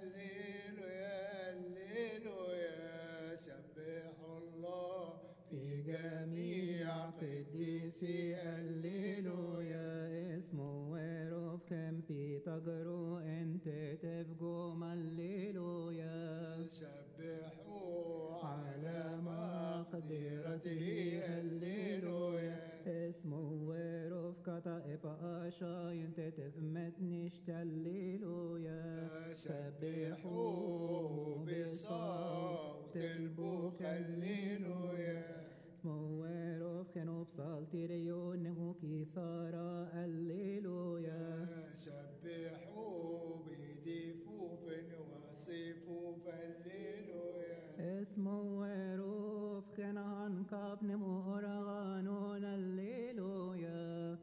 هللويا هللويا سبحوا الله في جميع قديسي هللويا. اسمو ويروف خم في تجرو انت تفجو مللويا. سبحوا على مقدرته هللويا. اسمو ويروف كتائب آشاي انت تفمت نشتللويا. سبحوا بصوت البوق هللويا. اسمو ويروف خنوب صالتيريو نهو كثارا هللويا. سبحوا بدفوف وصفوف هللويا. اسمو ويروف خنان كاب نمو أرغانون هللويا.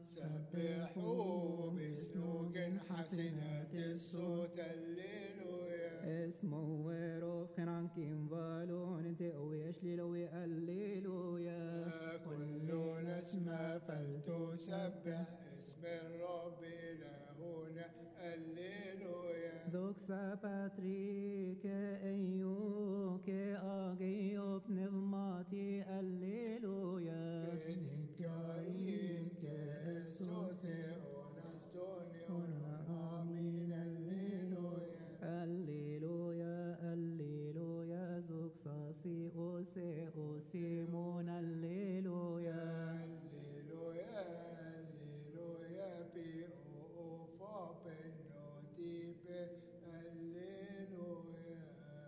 سبحوا بسنوج حسنات الصوت هللويا. اسمو ويروف خنان كيم فالون انت اويش ليلوي هللويا. كل نسمة فلتسبح اسم الرب لهنا هللويا. دوك ساباتريك ايوك اغيوب نغماتي هللويا. إنك إنك أسوس ونستوني ونآمين هللويا. هللويا هللويا زوك ساسي اوسي اوسي مون هللويا. هللويا هللويا بي أوفا بنوتي هللويا.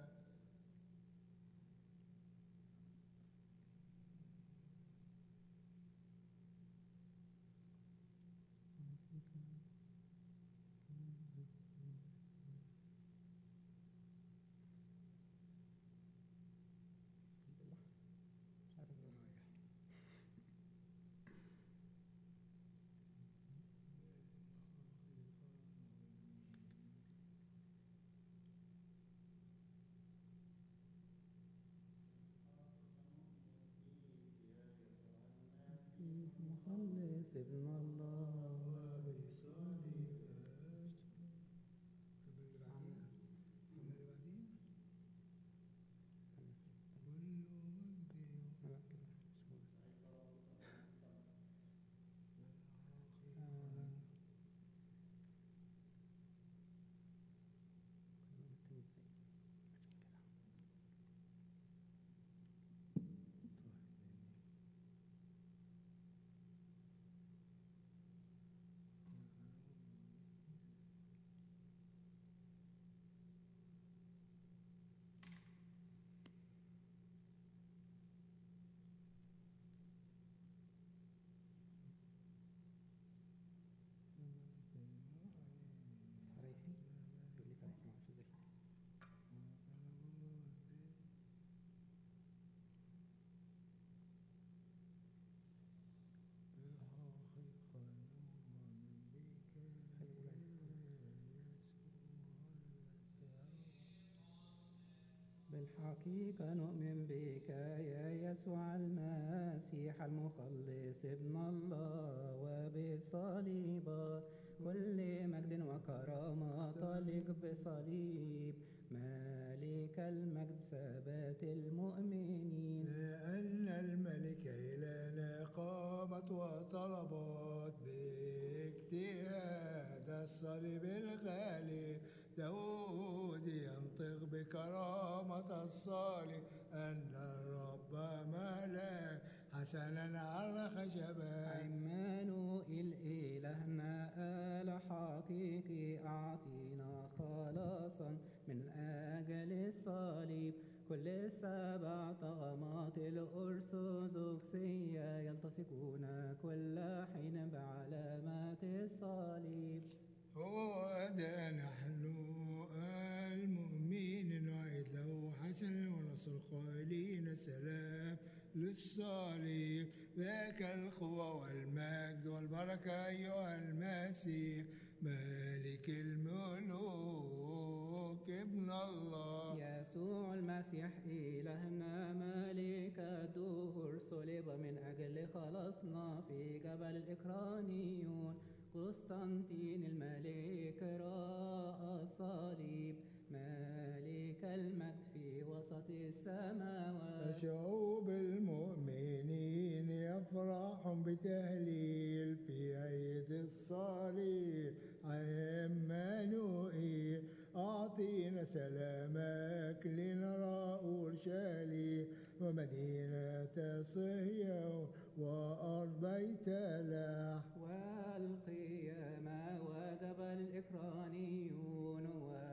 مخلص ابن الله فريحي يقول لي فريحي ما اعرف ازاي. بالحقيقة نؤمن بك يا يسوع المسيح المخلص ابن الله وبصليبه كل مجد وكرامة طالق بصليب مالك المجد ثبات المؤمنين. لأن الملك إلهنا قامت وطلبت باجتهاد الصليب الغالي. داود ينطق بكرامة الصالح أن الرب ملاك حسنا على خشبه. عمانوئيل إلهنا آل حقيقي أعطينا خلاصا من أجل الصليب. كل سبع طغمات الأرثوذكسية يلتصقون كل حين بعلامات الصليب. وده نحن المؤمنين نعيد له حسنا ونصر قائلين السلام للصليب. لك القوة والمجد والبركة أيها المسيح مالك الملوك ابن الله. يسوع المسيح إلهنا مالك الدهور صلب من أجل خلاصنا في جبل الإكرانيون. قسطنطين الملك رأى الصليب مالك المجد في وسط السماوات. شعوب المؤمنين يفرح بتهليل في عيد الصليب. عمانوئيل أعطينا سلامك لنرى أورشليم ومدينة صهيون وأرض بيت لحم. والقيامة وجبل الإكرانيون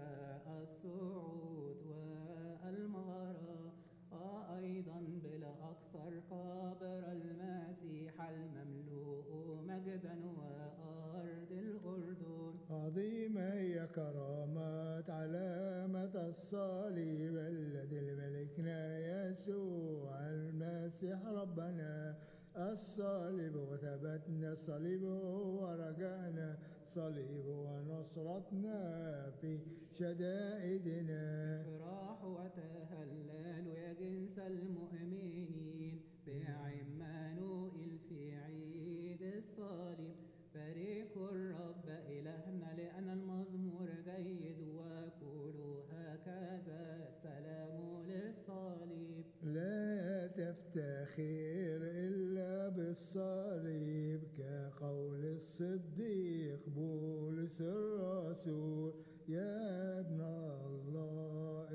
والصعود والمغارة أيضا بلا أكثر قبر المسيح المملوء مجدا وأرض الأردن. عظيمة هي كرامة علامة الصليب الذي لملكنا يسوع المسيح ربنا. الصليب وثبتنا الصليب ورجعنا صليب ونصرتنا في شدائدنا. افرحوا وتهللوا يا جنس المؤمنين بعمانوئيل في عيد الصليب. باركوا الرب إلهنا لأن المزمور جيد وقولوا هكذا السلام للصليب. لا تفتخر إلا بالصليب كقول الصديق بولس الرسول. يا ابن الله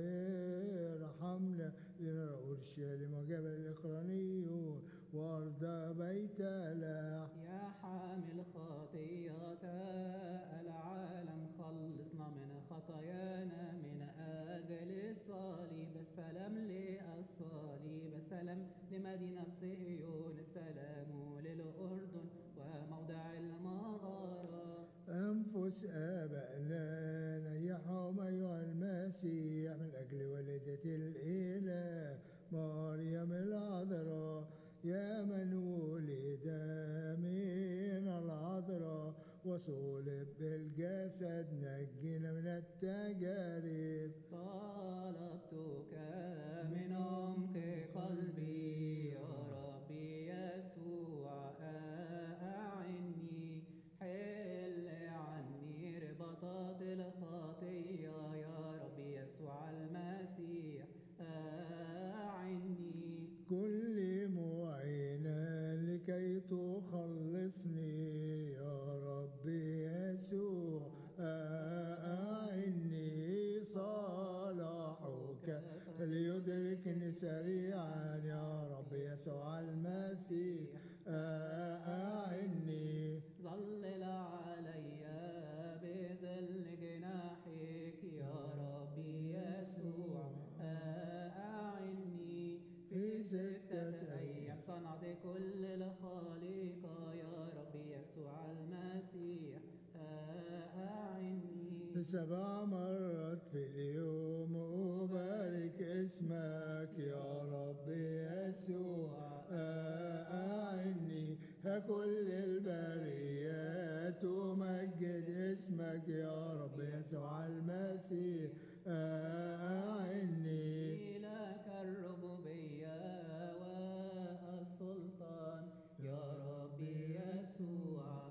ارحمنا لنرى أورشليم وجبل الإكرانيون وأرض بيت لحم. يا حامل خطيئة العالم خلصنا من خطايانا من أجل الصليب. السلام للصليب السلام لمدينة صهيون السلام للأردن وموضع المغارة. أنفس آبائنا نيحهم أيها المسيح من أجل والدة الإله مريم العذراء. يا من ولد من العذراء وصلب بالجسد نجينا من التجارب. طلبتك من عمق قلبي يا ربي يسوع أعني. حل عني رباطات الخطية يا ربي يسوع المسيح أعني. كل معينا لكي تخلصني يا ربي يسوع أعني. صلاحك ليدركني سريعا يا ربي يسوع المسيح أعني. ظلل علي بظل جناحك يا ربي يسوع أعني. في ستة أيام صنعت كل الخليقة يا ربي يسوع المسيح أعني. سبع مرات في اليوم أبارك اسمك يا ربي يسوع أعني. كل البريات تمجد اسمك يا ربي يسوع المسيح أعني. لك الربوبية والسلطان يا ربي يسوع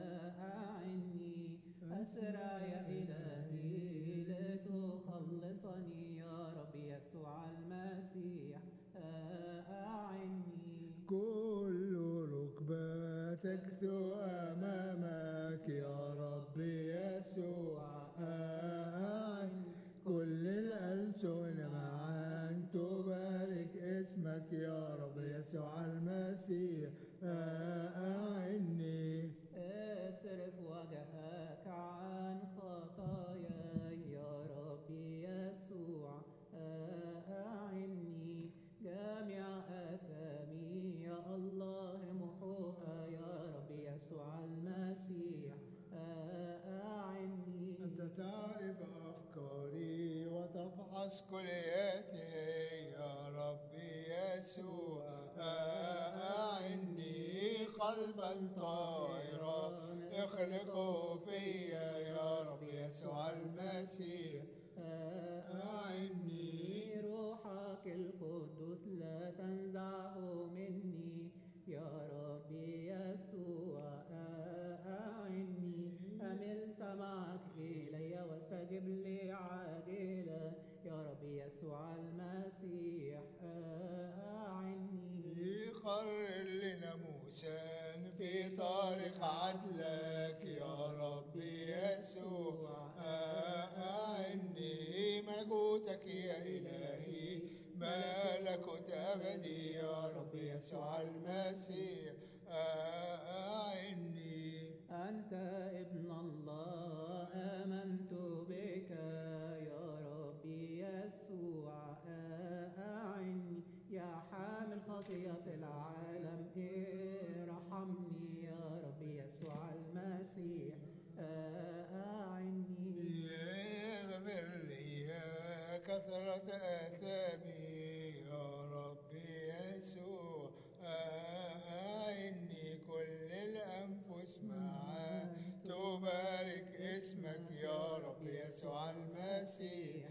أعني. أسرع يا إلهي لتخلصني يا ربي يسوع المسيح أعني. كل أمامك يا رب يسوع أعن كل الألسن معا تبارك اسمك يا رب يسوع المسيح أعني اصرف وجهك عن خطاياي يا ربي يسوع أعني جميع آثامي يا الله محوها يا ربي يسوع المسيح أعني أنت تعرف أفكاري وتفحص كلياتي يا ربي يسوع أعني قلبا طائرا اخلقه فيا يا ربي يسوع المسيح أعني روحك القدوس لا تنزعه مني يا ربي يسوع أعني أمل سمعك إلي واستجب لي عاجلا يا ربي يسوع المسيح أعني قرر لنا موسى في طريق عدلك يا ربي يسوع أعني ملكوتك يا إلهي ملكوت أبدي يا ربي يسوع المسيح أعني أنت ابن الله آمنت بك يا ربي يسوع أعني يا حامل خطية العالم ارحمني يا ربي يسوع المسيح أعني اغفر لي يا كثرة آثامي يا ربي يسوع أعني كل الأنفس معا تبارك اسمك يا ربي يسوع المسيح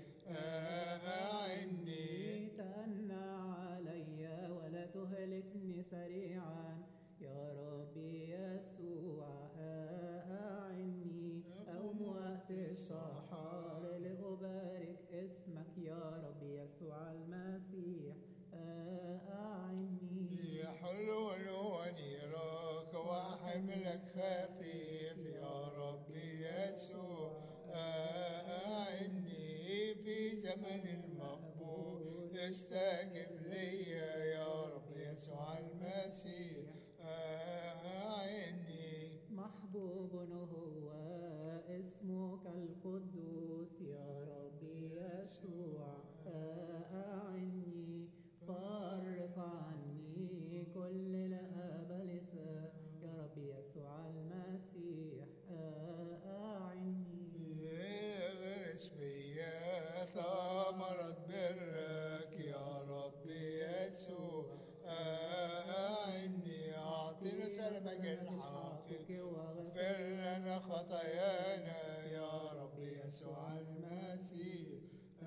أعني تأنى علي ولا تهلكني سريعا يا ربي يسوع أعني أوم وقت السحر لأبارك اسمك يا ربي يسوع المسيح أعني يا حلو ونيرك وحملك خفيف يا ربي يسوع أعني في زمن المقبول استجب لي يا ربي يسوع المسيح أعني محبوب هو اسمك القدوس يا ربي يسوع أعني فرق عني كل الأبلس يا ربي يسوع المسيح أعني اغرس فيا ثمرة برك يا ربي يسوع أعني أعطينا سلامك الحقيقي اغفر لنا خطايانا يا ربي يسوع المسيح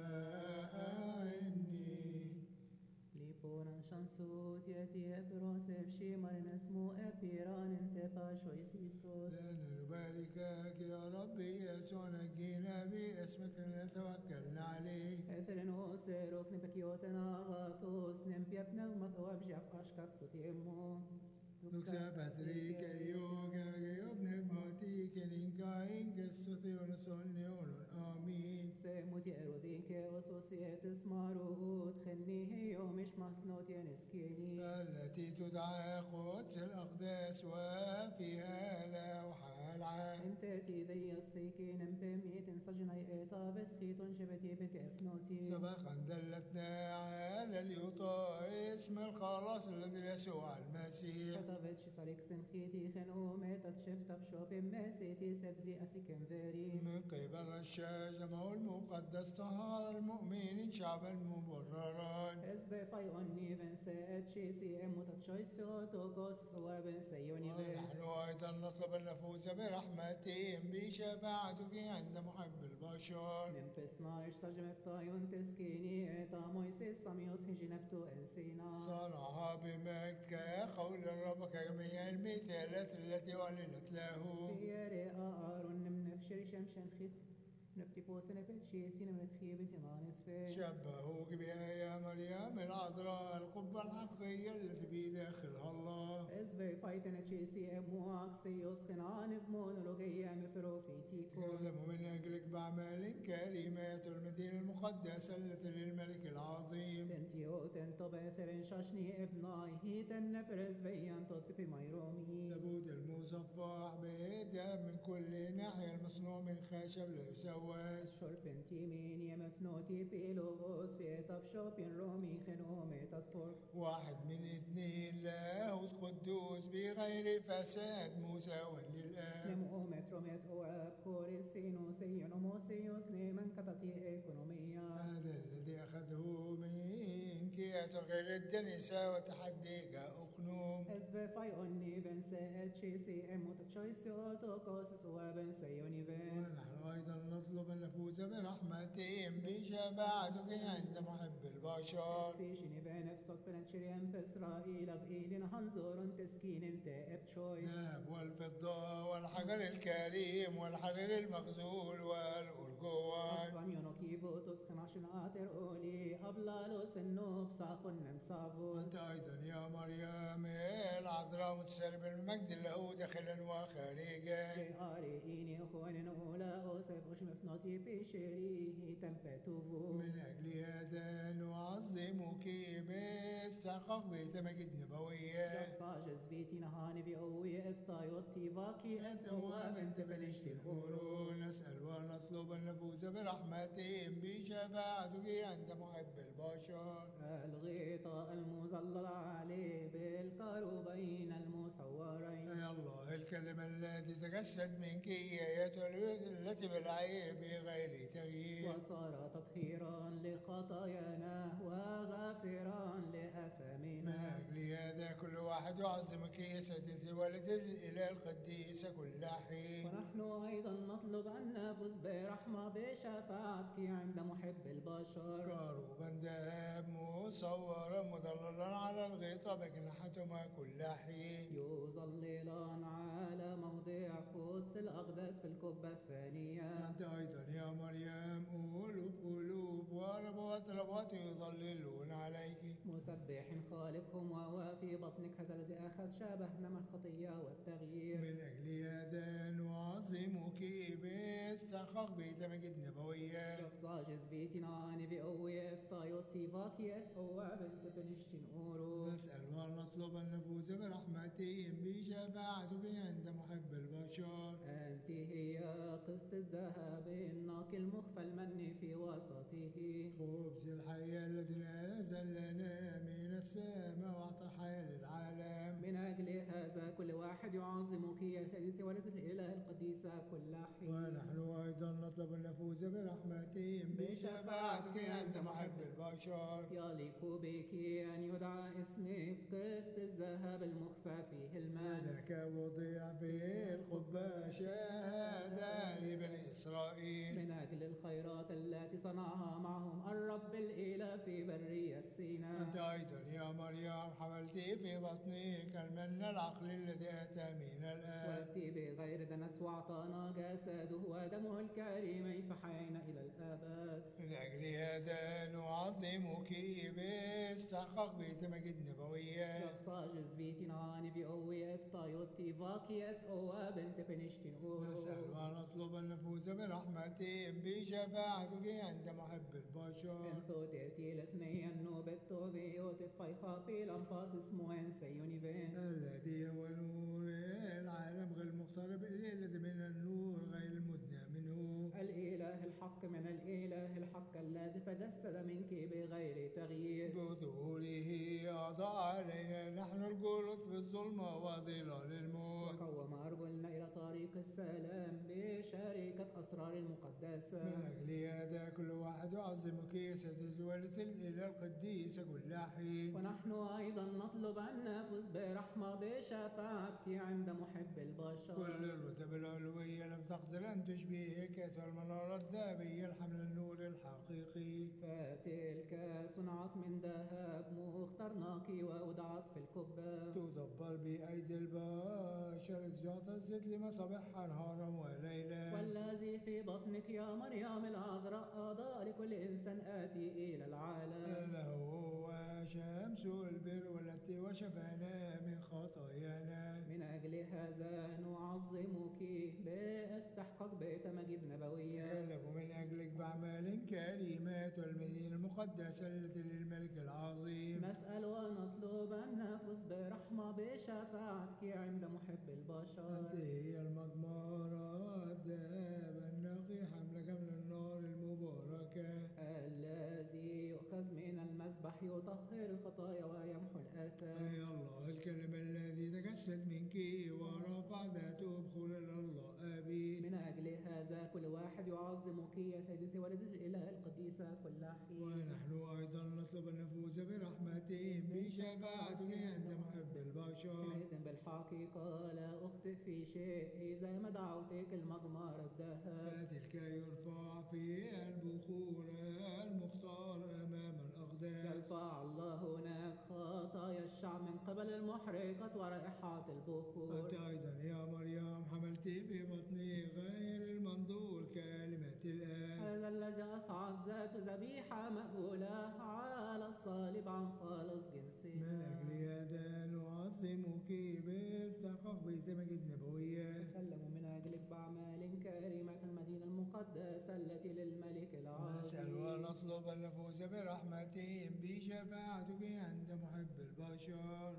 أعني ليبوران شانسوت يأتي أبروس بشي مرن اسمه أبيران انتبا شوي سيسوس لأن نباركك يا ربي يسوع نجينا باسمك نتوكلنا عليك اثرن أسيروك نبكيوتنا غاثوس نمبيا بنغمث وابجف أشكاك سوتيمو Luxa Patrick Yoga Yobne Mati Keninka Ingestution Sonion Amin سيموتي أروديك وسوسيات اسمارود خنيه يوم مش محسنوت ينسكيني التي تدعى قدس الأقداس وفيها لوحة العهد انت تي ذي السيكين بميت سجني ايطا بسخيت شبتي بكفنوتي سبقا دلتنا على اليوطا اسم الخلاص الذي يسوع المسيح كتبت شسالك سنخيتي خنو ميتت شفت بشوب مسيتي سبزي أسكن فيري من قبل الشاش مو المقدس طهار المؤمنين شعبا مبررا حزب فايوني بنسات شيسي اموتت شويسو توكوس سوابن سيوني بي ونحن أيضا نطلب النفوس برحمتهم بشفاعتك عند محب البشر نمبس نايش سجمت طايون تسكيني ايتا مويسيس ساميوس هجنبتو انسينا صنعها بمكة قول الرب كجميع المثالات التي أعلنت له في رئة آرون نمنفشر شمشن خيت نبتبوس نبتشي سين من تخيب تنانت في شبهوك بها يا مريم العذراء القبة الحقيقية التي في داخلها الله. إزبي فايتنا تشيسي أمواك سيوس خنان بمونولوجيا مفروفيتيكو تكلم من أجلك بأعمال كريمات المدينة المقدسة التي للملك العظيم. تنتيو تنطبع ثرن شاشني ابناي هي تنفرز بيان تطفي في ميرومي تابوت المصفح بدم من كل ناحية المصنوع من خشب لا يسوس. شربنتي مين يا مفنوتي بيلوغوس في طب شوبين رومي خنومي تطفر واحد من اثنين لاهوت قدوس بغير فساد مساوٍ للآب. نمو متروميث أو أبخور سينوسي نموسيوس نيمن كتاتي إيكونوميا هذا الذي أخذه منك يتغير الدنسة وتحديك أقنوم. إزبي فاي أوني بن سيد شيسي إمو تشويسي أوتوكوسس وبن سيوني بن ونحن أيضا نطلب أن نفوز برحمتهم بشفاعتك عند محب البشر. سيشني بن نفسك بنتشريم بإسرائيل في إيدين هنزور تسكين انت ابتشويس الذهب والفضة والحجر الكريم والحرير المغزول والأرجوان. أفهم يونوكيبو تسخن عشان آتر أولي أبلالوس النوب ساخن نمسافو وأنت أيضا يا مريم العذراء متسرب المجد له داخلا وخارجا. جي آري إيني أخوان أولا أوسف وش مفنوتي بشريه تنبتوفو من أجل هذا نعظمك باستحقاق بيت مجد نبوية. جبصاجز بيتي نهاني في أوي إفطايوتي باكي أثوا بنت بنشتي الخورو نسأل ونطلب أن نفوز برحمتهم بشفاعتك عند محب البشر. الغطاء المظلل عليه بالكروبين المصورين يا الله الكلمة التي تجسد منك آيات التي بالعيب بغير تغيير. وصار تطهيرا لخطايانا وغافرا من لأثامنا أجل هذا كل واحد يعظمك يا سيدتي والدة الإله القديسة كل حين. ونحن أيضا نطلب أن نفوز برحمة بشفاعتك عند محب البشر كروبا ذهب مصورا مظللا على الغطاء بجناحتهما كل حين. يظللان على موضع قدس الأقداس في القبة الثانية أنت أيضا يا مريم ألوف ألوف وربوات ربوات يظللون عليك. مسبح خالقهم وهو في بطنك هذا الذي أخذ شابهنا من الخطية والتغيير. من أجل هذا نعظمك باستحقاق بيت مجد نبوية. جفصاجز بيتنا عاني بأوي إفطايوتي باكي أثوا بنت بنشتين أورو نسأل ونطلب أن نفوز برحمتهم بشفاعتك عند محب البشر. أنت هي قسط الذهب الناقي المخفى المن في وسطه خبز الحياة الذي نزل لنا من السماء وأعطى حياة للعالم. من أجل هذا كل واحد يعظمك يا سيدتي والدة الإله القديسة كل حين. ونحن أيضا نطلب أن نفوز برحمتهم بشفاعتك عند محب البشر. يليق بك أن يدعى اسمك قسط الذهب المخفى فيه المال. لك وضع في القبة شهادة لبني إسرائيل. من أجل الخيرات التي صنعها معهم الرب الإله في برية سيناء. أنت أيضا يا مريم حملت في بطنك المن العقل الذي أتى من الآب. وأتي بغير دنس وأعطانا جسده ودمه الكريمين فحيينا إلى الآباد. من أجل هذا نعظمك باستحقاق بيت مجد نبوية. جفصاجز بيتنا عاني في أوي إفطايوتي باكي أثوا بنت بنشتين أورو نسأل ونطلب أن نفوز برحمتهم بشفاعتك عند محب البشر. انثو تأتي الاثنين نوبتو بيوتت فايخا في الأنفاس اسمه انسيوني بين الذي هو نور العالم غير المقترب إليه الذي من النور غير المدنى منه. الإله الحق من الإله الحق الذي تجسد منك بغير تغيير. بظهوره أضاء علينا نحن الجلوس في الظلمة وظلال الموت. وقوم أرجلنا إلى طريق السلام بشركة أسرار المقدسة. من أجل هذا كل واحد يعظمك يا سيدتي والدة الإله القديسة كل حين. ونحن أيضا نطلب أن نفوز برحمة بشفاعتك عند محب البشر. كل الرتب العلوية لم تقدر أن تشبهك أيها المنارة الدائمة الذهبي الحمل النور الحقيقي. فتلك صنعت من ذهب مخترناك وأودعت في الكبة تدبر بأيدي البشر إذ يعطى الزيت لمصابيحها نهارا وليلا. والذي في بطنك يا مريم العذراء أضاء لكل إنسان آتي إلى العالم. له هو شمس البر والتي وشفانا من خطايانا. من أجل هذا نعظمك باستحقاق بيت مجيد نبوية. تكلموا من أجلك بأعمال كريمات والمدينة المقدسة التي للملك العظيم. نسأل ونطلب أن نفوز برحمة بشفاعتك عند محب البشر. أنت هي المضمرة الذهب النقي حمل جمل النار المباركة. الذي يؤخذ من المذبح يطهر الخطايا ويمحو الآثام. أي الله الكلمة الذي تجسد منك ورفع ذاته بخول الله أبي. من أجل هذا كل واحد يعظمك يا سيدتي والدة الإله القديسة كل حين. ونحن أيضا نطلب أن نفوز برحمته بشفاعتك عند محب البشر. حينئذ بالحقيقة لا أخطئ في شيء إذا ما دعوتك المضمار الذهب. فتلك يرفع فيها البخور المختار أمام الأقدام. يرفع الله هناك خطايا الشعب من قبل المحرقة ورائحات البخور. أنت أيضا يا مريم حملت في بطني غير المنظور كلمة الآب. هذا الذي أصعد ذات ذبيحة مقبولة على الصليب عن خالص جنسنا. من أجل هذا نعظمك باستحقاق بيت مجد نبوية. تكلموا من أجلك بأعمال كريمة المدينة المقدسة التي للملك العظيم. نسأل ونطلب أن نفوز برحمته بشفاعتك عند محب البشر.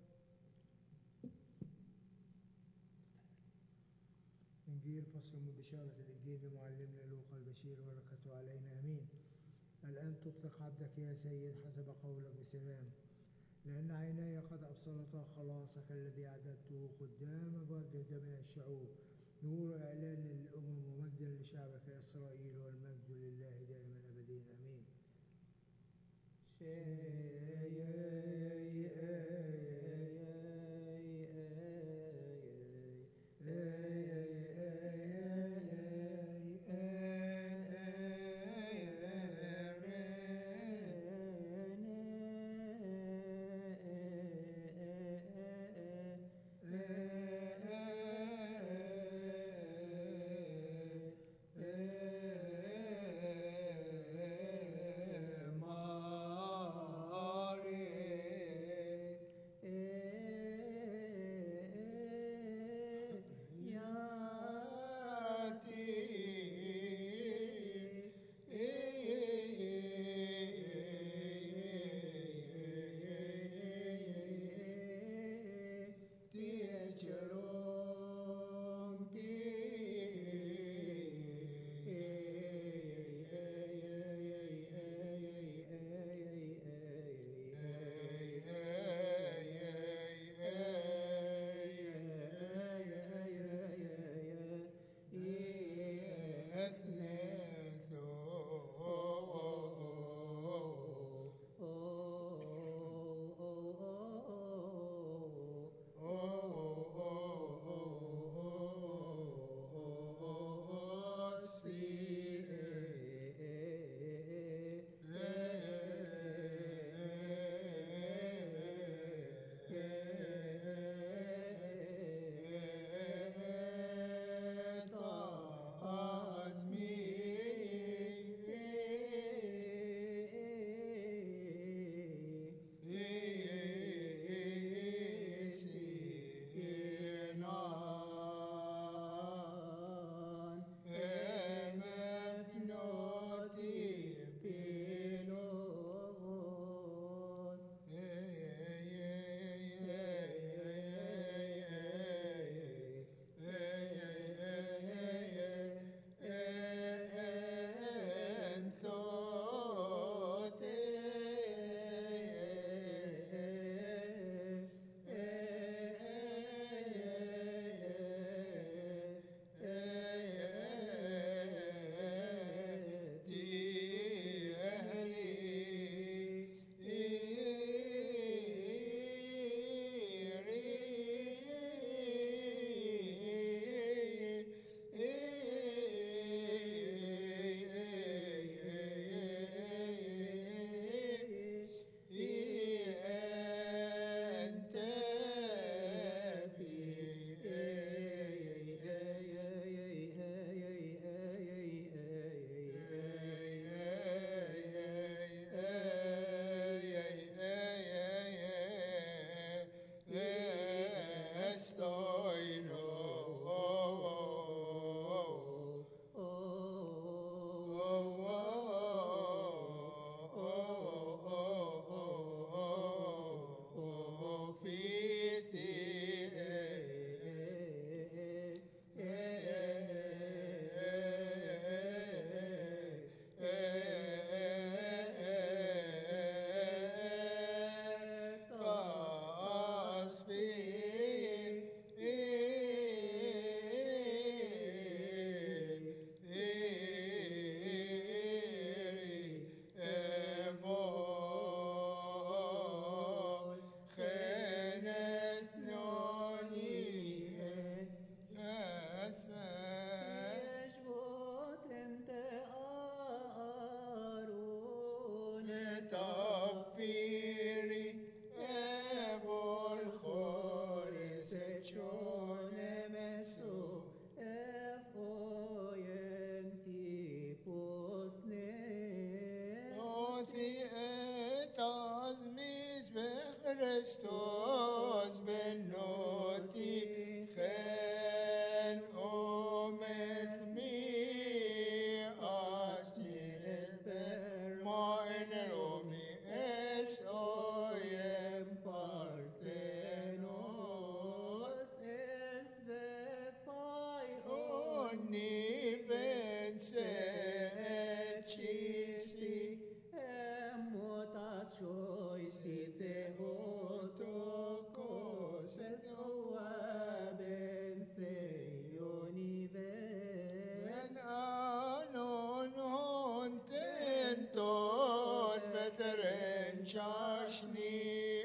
إنجيل فصل من بشارة الإنجيل لمعلمنا لوقا البشير وبركته علينا آمين. الآن تطلق عبدك يا سيد حسب قولك بسلام، لأن عيناي قد أبصرتا خلاصك الذي أعددته قدام وجه جميع الشعوب، نور إعلان للأمم ومجدا لشعبك إسرائيل، والمجد لله دائما أبدين آمين. شاشني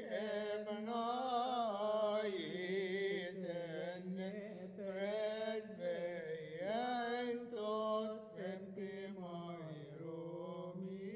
ابنايت النفرد بيان توت فمبي مايرومي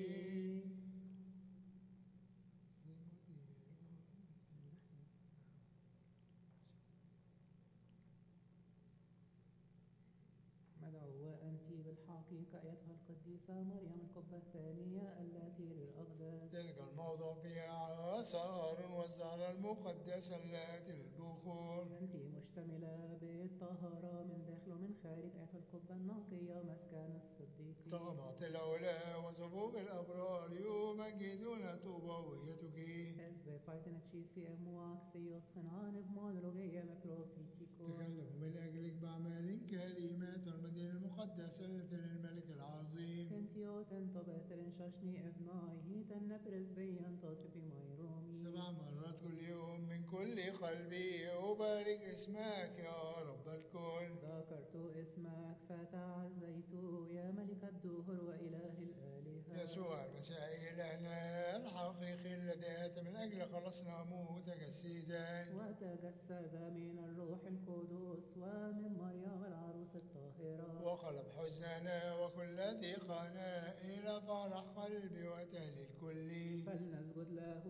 مدعوة أنت بالحقيقة أيتها القديسة مريم القبة الثانية التي للأقداس. تلك الموضوع فيها آثار والزهرة المقدسة التي للبخور. أنت مشتملة بالطهارة من داخل ومن خارج أيتها القبة النقية مسكن الصديقين. طغمات الأولى وصفوف الأبرار يمجدون طوبويتك. Esbe fajten ċisi emuak si josħan b'modrogija me profitiko. تكلم من أجلك بأعمال كريمات والمدينة المقدسة التي للملك العظيم. Kentio tento beterin šašni evnai hiten neprezbejan totripi majromi. سبع مرات كل يوم من كل قلبي أبارك اسمك يا رب الكل. ذكرت اسمك فتعزيت يا ملك الدهر وإله الآلهة. يسوع المسيح إلهنا الحقيقي الذي أتى من أجل خلصنا متجسدا وتجسد من الروح القدس ومن مريم العروس الطاهرة. وقلب حزننا وكل ضيقنا إلى فرح قلبي وتهليل الكل. فلنسجد له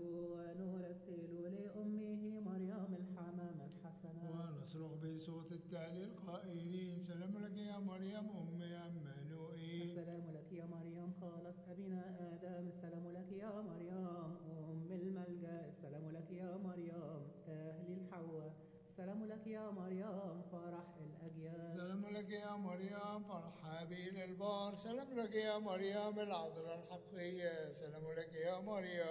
ونرتل لأمه مريم الحمامة الحسنة. ونصرخ بصوت التهليل قائلين سلام لك يا مريم أم عمانوئيل. السلام لك يا مريم خالص أبينا آدم. السلام لك يا مريم أم الملجأ. السلام لك يا مريم تهليل حواء. السلام لك يا مريم فرح الأجيال. سلام لك يا مريم فرح هابيل البار. سلام لك يا مريم العذراء الحقيقية. سلام لك يا مريم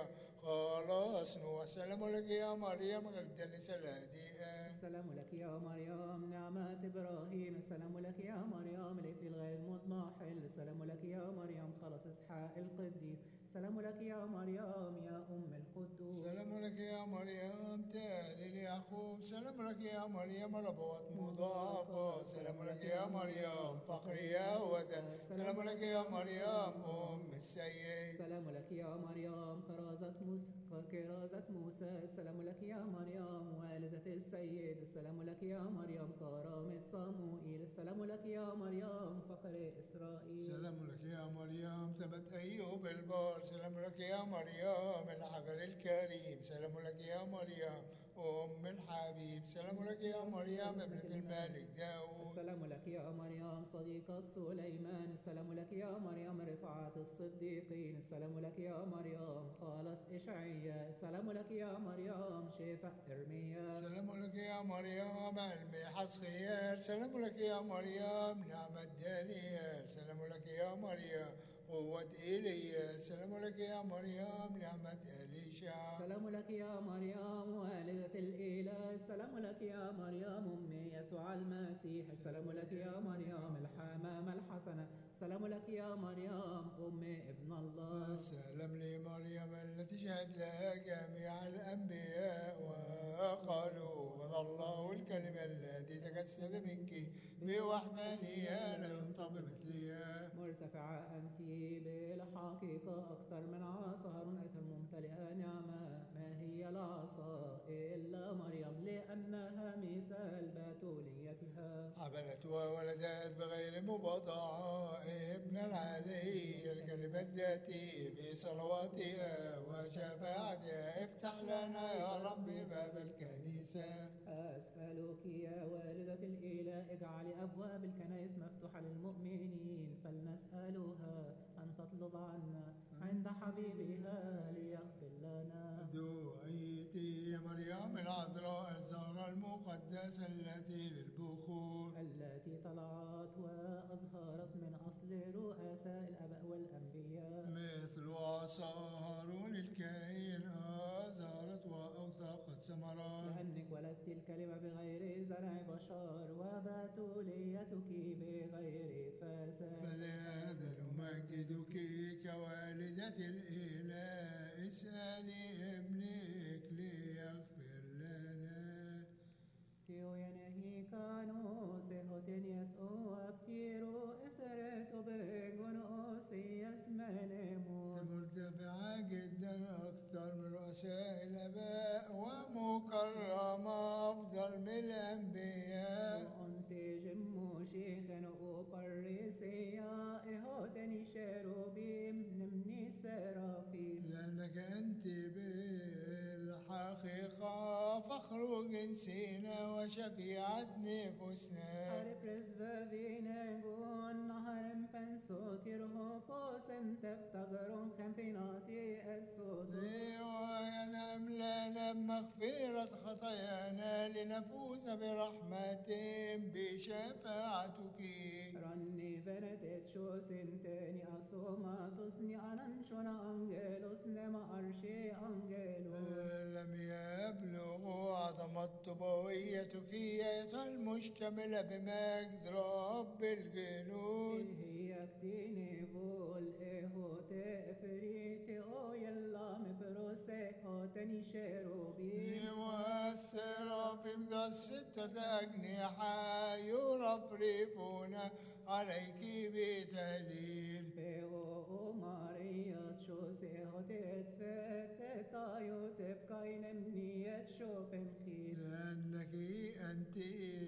خلاص نوح. سلام لك يا مريم غلد النساء الهديئة. السلام لك يا مريم نعمة إبراهيم. السلام لك يا مريم ليت الغير مضمحل. السلام لك يا مريم خلاص إسحاق القديس. السلام لك يا مريم يا أم القدوس. سلام لك يا مريم تهليل يعقوب. سلام لك يا مريم ربوات مضاعفة. سلام لك يا مريم فقر يهوذا. سلام لك يا مريم أم السيد. السلام لك يا مريم كرازة موسى كرازة موسى. السلام لك يا مريم والدة السيد. السلام لك يا مريم كرامة صموئيل. السلام لك يا مريم فخر إسرائيل. سلام لك يا مريم ثبت أيوب البار. سلام لك يا مريم الحجر الكريم. سلام لك يا مريم أم الحبيب. سلام لك يا مريم ابنة الملك داود. السلام لك يا مريم صديقة سليمان. السلام لك يا مريم رفعة الصديقين. السلام لك يا مريم خالص إشعياء. السلام لك يا مريم شفاء إرميا. سلام لك يا مريم علمي حسخيال. سلام لك يا مريم نعمة دانيال. سلام لك يا مريم قوة إيليا. سلام لك يا مريم نعمة إليشا. سلام لك يا مريم والدة الإله. السلام لك يا مريم أم يسوع المسيح. السلام لك يا مريم الحمامة الحسنة. السلام لك يا مريم أم ابن الله. السلام لمريم التي شهد لها جميع الأنبياء وقالوا وذا الله الكلمة التي تجسد منك بوحدانية لا ينطق بمثلها. مرتفعة أنت بالحقيقة أكثر من عصا هارون أيتها الممتلئة نعمة. ما هي العصا إلا مريم لأنها مثال بتوليتها. حملت وولدت بغير مباضعة ابن العلي الكلمة التي بصلواتها وشفاعتها. افتح لنا يا رب باب الكنيسة. أسألك يا والدة الإله اجعل أبواب الكنائس مفتوحة للمؤمنين. فلنسألها أن تطلب عنا عند حبيبها ليغفر لنا. دعيتي يا مريم العذراء الزهراء المقدسة التي للبخور. التي طلعت وأظهرت من أصل رؤساء الآباء والأنبياء. مثل عصا هارون الكاهن أزهرت وأوثقت ثمرات. لأنك ولدت الكلمة بغير زرع بشر وبتوليتك بغير فساد. فلهذا نمجدك كوالدة الإله. اسألي ابنك ليغفر لنا. تيو ينهي كانوا سهوتين يسعوا أبتيرو إسرت بيغون أوسي يسمنمون. مرتفعة جدا جنسنا وشفيعة نفوسنا. Arepres vevine gun naharem pensotir hopos enteftageron campinati et sodo. وينام لنا بمغفرة خطايانا لنفوز برحمة بشفاعتك. Ranni venetet shos inteni asomatos ni ananshona angelos nema arshe angelos. لم يبلغوا عظمة طبويتك أيتها المشتملة بمجد رب الجنود. هي كتيني بول ايهو تفريتي او يلا مبروسي هو تاني شيروبي. والسرافيم ذا الستة أجنحة يرفرفون عليك بتهليل. بيو ماريا تشوسي هو تتفت تايو تبقى نمنية شوفن خير. لأنك أنت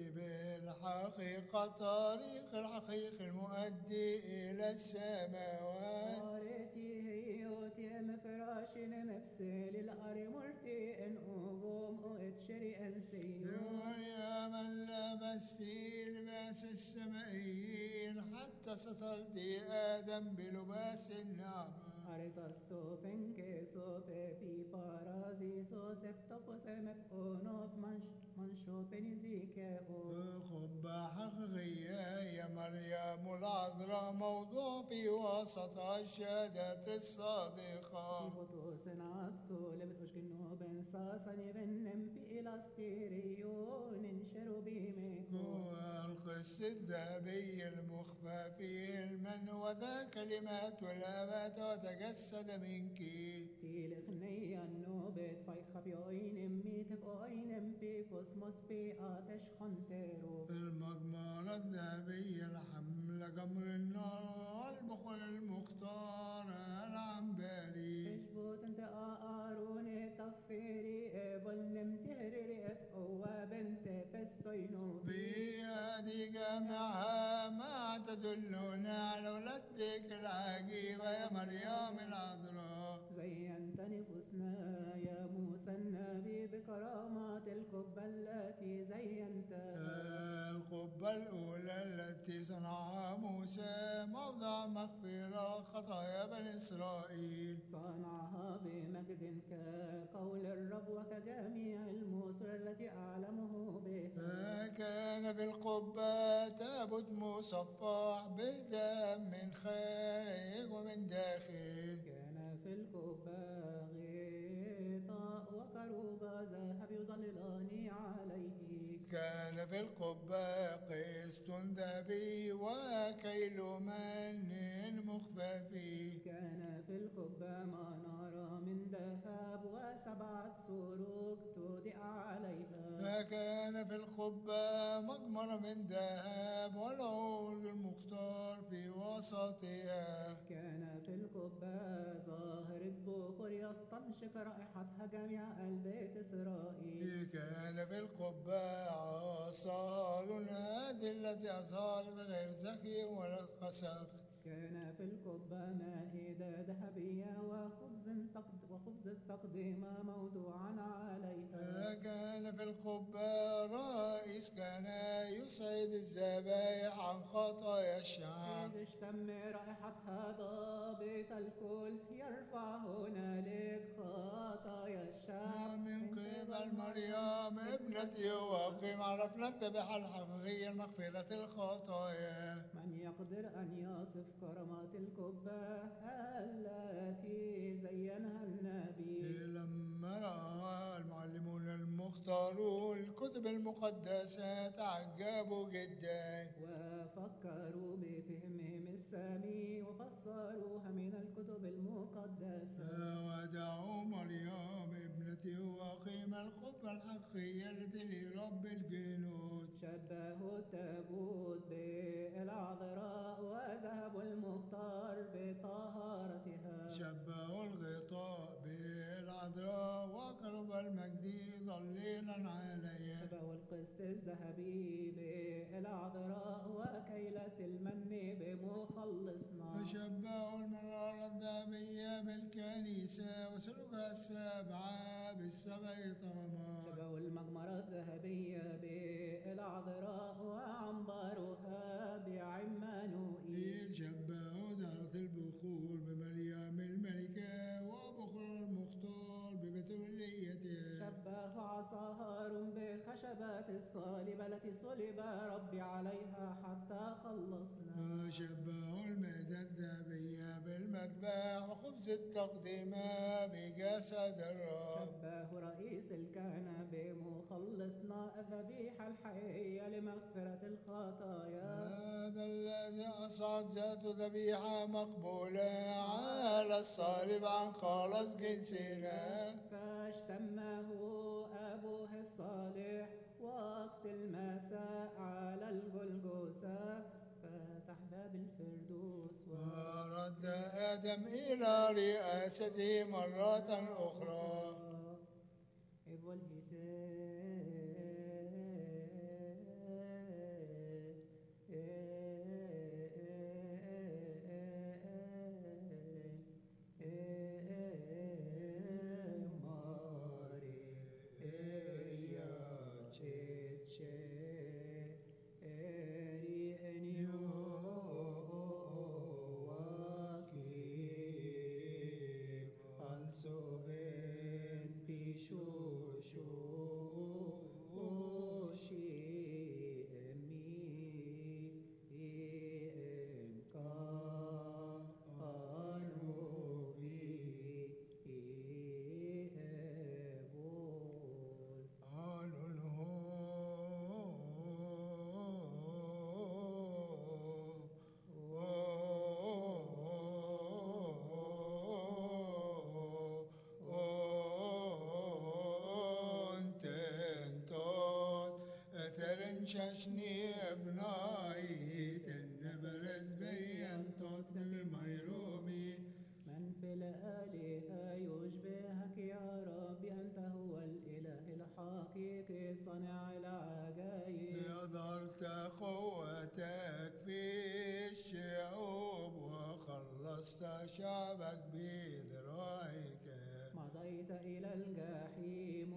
بالحقيقة طريق الحقيق المؤدي إلى السماوات. قارتي هيوتي مفراشي مبسل الأري مرتي إن أقوم واتشري أنسيو. يا من لبست لباس السمائيين حتى سترت آدم بلباس النعمة. Aretasto fenke so pepi parazi so septofo semep onof mansho penizike o. خب حقيقية يا مريم العذراء موضوع في وسط الشهادة الصادقة. Iboto senat so lebet oshkino ben sasani bennem pi ilasterio ninshero bimeko. هو القس الذهبي المخفى في المن وذا كلمات والآبات وتجسد منك. Til khneya nobet fay khabyoinem mitef oinem pi kosmos pi atesh khantero. المجمرة الذهبية الحمل جمر النار البخل المختار العنبري. اشبوت انت آروني طفيري بلنم تهري اثقوا بنت فستينو بهذه جامعها ما تدلنا على ولدتك العجيبة يا مريم العذراء. زينت نفوسنا يا موسى النبي بكرامات القبة التي زينتها. القبة الأولى التي صنعها موسى موضع مغفرة خطايا بني إسرائيل. صنعها بمجد كقول الرب وكجميع الموسى التي أعلمه بها. كان في القبة تابوت مصفح بدم من خارج ومن داخل. كان في القبة غطاء وكروب ذهب يظللان عليه. كان في القبة قسط ذهبي وكيل من مخففي. كان في القبة منارة من ذهب وسبعة سروج تودع عليها. فكان في القبة مجمر من ذهب والعود المختار في وسطها. كان في القبة ظاهرة بخور يستنشق رائحتها جميع البيت إسرائيل. كان في القبة عصار نادي التي أصارت غير زكي ولا خسق. كان في القبة مائدة ذهبية وخبز تقد وخبز التقديم موضوعا عليها. كان في القبة رئيس كان يسعد الذبائح عن خطايا الشعب. إذ اشتم رائحتها ضابط الكل يرفع هنالك خطايا الشعب. من قبل مريم ابنة يواقيم عرفنا الذبيحة الحقيقية لمغفرة الخطايا. من يقدر أن يصف كرامات القبة التي زينها النبي. لما رأى المعلمون المختارون الكتب المقدسة تعجبوا جدا وفكروا بفهمهم السامي وفسروها من الكتب المقدسة. ودعوا مريم ابنة يواقيم القبة الحقيقية التي لرب الجنود. شبهوا التابوت بالعذراء وذهبوا المختار بطهارتها. شبهوا الغطاء بالعذراء وقرب المجد ظليلا عليها. شبهوا القسط الذهبي بالعذراء وكيلة المن بمخلصنا. وشبهوا المنارة الذهبية بالكنيسة النساء وسلوكها السبعة بالسبع طغمات. شبه المجمرة الذهبية بالعذراء وعنبرها بعمانوئيل. شبهوا زهرة البخور بمريم الملكة وبخور المختار ببتوليتها. شبه عصا هارون بخشبات الصليب التي صلب ربي عليها حتى خلصنا. وشبهوا المائدة الذهبية بالمذبح وخبز التقدمة بجسد الرب. شبه رئيس الكهنة بمخلصنا الذبيحة الحية لمغفرة الخطايا. هذا الذي أصعد ذات ذبيحة مقبولة على الصليب عن خلاص جنسنا. فاشتمه أبوه الصالح وقت المساء على الجلجوسة فتح باب الفردوس ورد آدم إلى رئاسته مرة أخرى. ششني ابنائي تنبرز بين تطم ميرومي. من في الآلهة يشبهك يا رب أنت هو الإله الحقيقي صانع العجائب. أظهرت قوتك في الشعوب وخلصت شعبك بذراعك. مضيت إلى الجحيم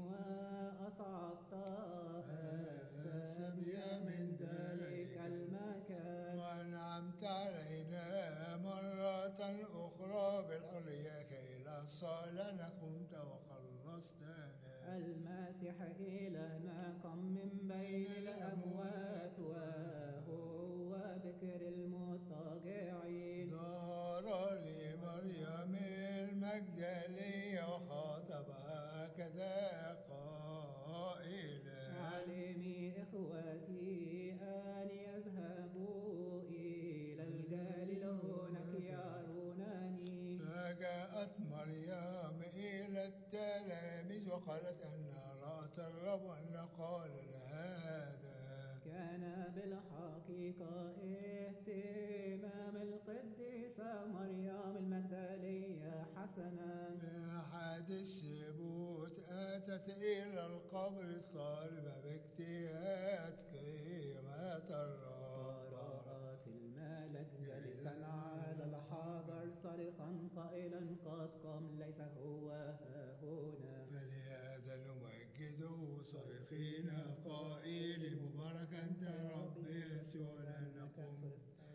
وأصعدتها السبي من ذلك المكان. وأنعمت علينا مرة أخرى بالحرية كي لا صالنا قمت وخلصتنا. المسيح إلهنا قم من بين الأموات وهو بكر المضطجعين. ظهر لمريم المجدلية وخاطبها كذا قائلا. علمي إخوتي أن يذهبوا إلى الجليل هناك يرونني. فجاءت مريم إلى التلاميذ وقالت أن رأت الرب وأن قال هذا. كان بالحقيقة اهتمام القديسة مريم المجدلية حسنا. في أحد السبوت أتت إلى القبر طالبة باجتهاد قيمة الرب. رأت الملك جالسا على الحجر صارخا قائلا قد قام ليس هو ها هنا. فلهذا نمجده صارخين قائل مبارك أنت رب يسوع لأنكم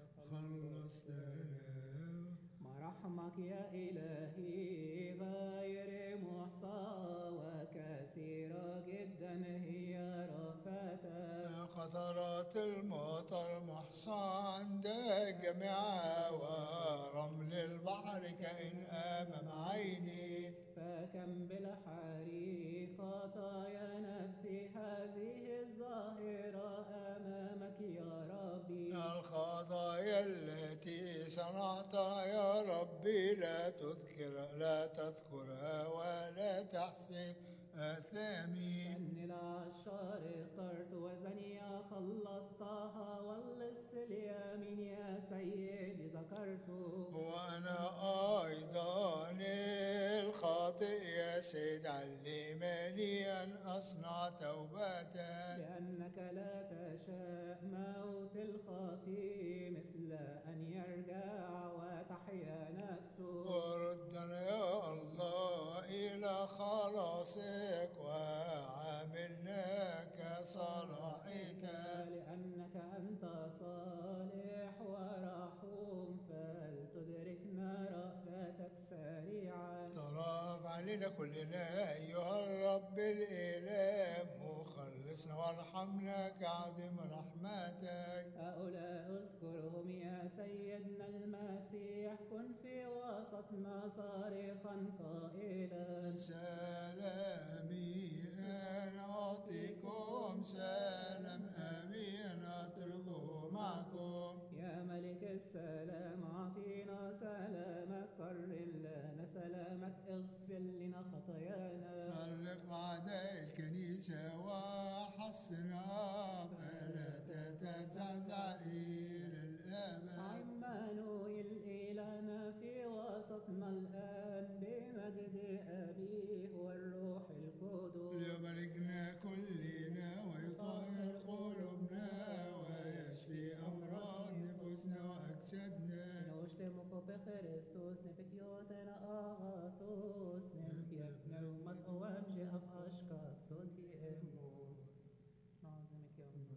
خلصتنا. مرحمك يا إلهي غير محصى وكثيرة جدا هي رأفتها. قطرات المطر محصى عند جميعها ورمل البحر كإن أمام عيني. فكم بالحري خطايا نفسي هذه الظاهرة أمامك يا ربي. الخطايا التي صنعتها يا ربي لا تذكر لا تذكرها ولا تحسب آثامي. أني العشار اخترت وزنيا خلصتها واللص اليمين يا سيدي ذكرت. وأنا أيضا الخاطئ يا سيد علمني أن أصنع توبة. لأنك لا تشاء موت الخاطئ مثل أن يرجع وتحيا نفسه. وردنا يا الله علينا كلنا أيها الرب الإله مخلصنا وارحمنا كعظم رحمتك. هؤلاء اذكرهم يا سيدنا المسيح، كن في وسطنا صارخا قائلا سلامي أنا أعطيكم سلام أمين أتركه معكم. يا ملك السلام أعطينا سلامك، قرر لنا سلامك، اغفر لنا خطايانا. فرق أعداء الكنيسة وحصنا فلا تتزعزع إلى الأبد. عمانوئيل إلهنا في وسطنا الآن بمجد أبيه والروح القدس. ليباركنا كلنا ويطهر قلوبنا ويشفي أمراض نفوسنا وأجسادنا. نشتمك بخريستوس نبكيوتنا آغاثوس نبكيتنا ومدعوام جهب أشكاك صوتي أمو نعظمك يا رب.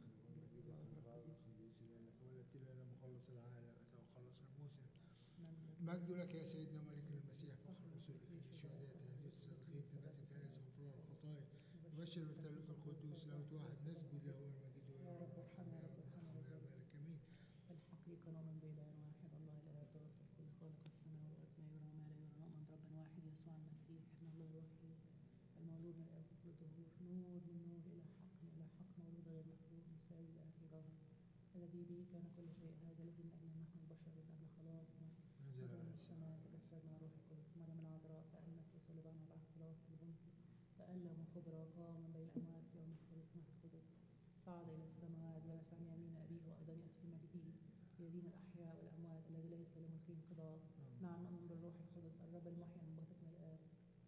ولدت لنا مخلص العالم أتى وخلص نفوسنا. مجد لك يا سيدنا ملك المسيح فخر رسول الشهداء تهديد الصديقين ثبات الكنائس وغفران الخطايا. نبشر بالثالوث القدوس لاهوت واحد نسجد له ونمجده يا رب ارحمنا يا رب ارحمنا يا بارك امين. الحقيقة نؤمن بإله واحد الله الآب الرب الكل خالق السماء والأرض ما يرى وما لا يرى، نؤمن بربا واحد يسوع المسيح ابن الله الوحيد المولود من الآب كل ظهور، نور من نور إلى حق من إلى حق، مولود غير مخلوق مساوي لآخر ظهر، الذي به كان كل شيء، هذا الذي من أجل نحن البشر من أجل خلاصنا نزل نزل من على السماء تجسد مع روح القدس مريم العذراء تأنس يصلب عن بعد خلاص البنطي، تألم وقدرة قام من بين الأموات في يوم الخلص مع القدر، صعد إلى السماوات جلس عن يمين أبيه وأيضا يأتي في مجده ليدين الأحياء والأموات الذي ليس لملكه انقضاء. نعم نؤمن بالروح القدس الرب المحيي المنبثق من الآب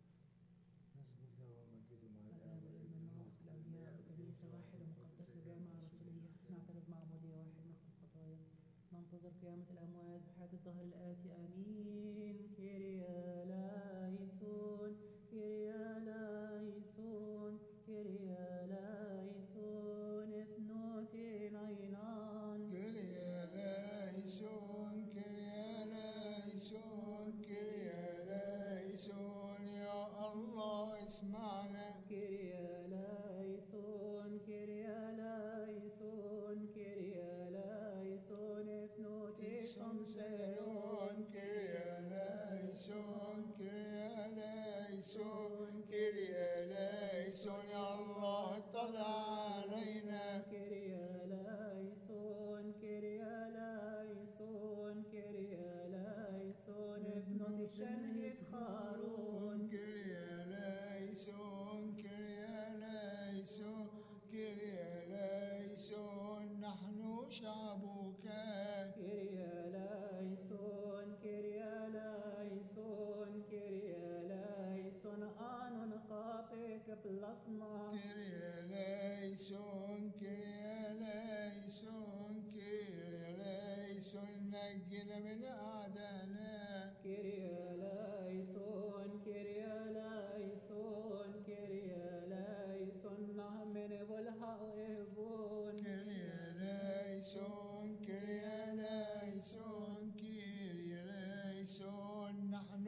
نسجد له ونمجده مع الآب والابن الناطق الأولياء بكنيسة واحدة مقدسة جامعة رسولية، نعترف معمودية واحد نغفر الخطايا، ننتظر قيامة الأموات وحياة الدهر الآتي آمين. كيريا لايسون كيريا لايسون كيريا لايسون افنوتين عينان. كريا لايسون كريا لايسون كريا لايسون يا الله اسمعنا. كيريا لايسون كيريا لايسون كيريا لايسون افنوتين سمسيرون كريا لايسون كريا لايسون كريا لايسون يا الله اطلع علينا. كيريا لايسون كيريا لايسون كيريا لايسون افنوتي شنهد خارون. كريا لايسون كريا لايسون كريا لايسون نحن شعبك. كيريا لايسون كيريا لايسون كيريا لايسون آنون خافك بلاسما. كريا لايسون كريا لايسون كريا لايسون نجنا من أعدائنا. كيريا لايسون كيريا لايسون كيريا لايسون نهمن والهاء إيبون. كريا لايسون كريا لايسون كريا لايسون نحن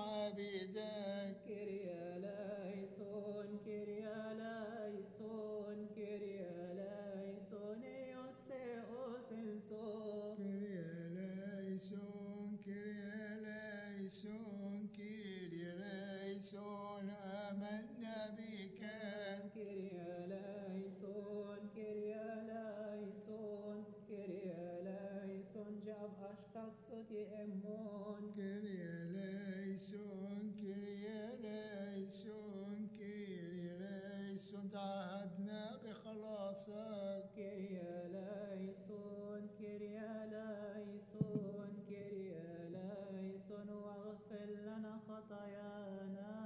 عبيدك. كيريا لايسون كيريا لايسون كيريا لايسون يوسيوس انسو. كريا لايسون كريا لايسون كريا لايسون آمنا بك. كيريا لايسون كيريا لايسون كيريا لايسون جاب أشتاق صوتي أمون. كريا لايسون كريا لايسون كريا لايسون تعهدنا بخلاصك. كيريا لايسون كيريا لايسون كيريا لايسون واغفر لنا خطايانا.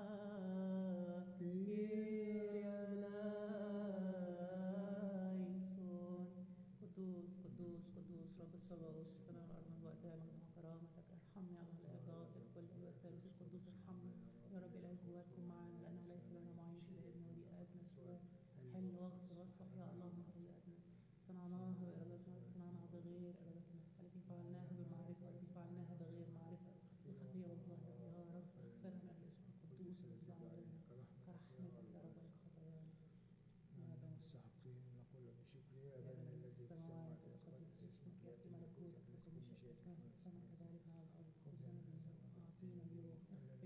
كيريا لايسون. قدوس قدوس قدوس رب الصباوت السماء والأرض من وقتها من كرامتك ارحمني على الآب غافر كل الثالث القدوس ارحمنا يا رب إله قواتكم معنا لأنه ليس لنا معين إلا ابن وديئاتنا سواء حل واغفر واصفح يا الله من سيئاتنا صنعناها بإرادتنا صنعناها بغير إرادتنا التي فعلناها بالمعرفة والتي فعلناها بغير معرفة الخفية والظاهرة يا رب اغفرها من أجل اسمك القدوس يأتي ملكوتك تكن مشيئتك كما في السماء كذلك على الأرض خبزنا الذي أعطينا اليوم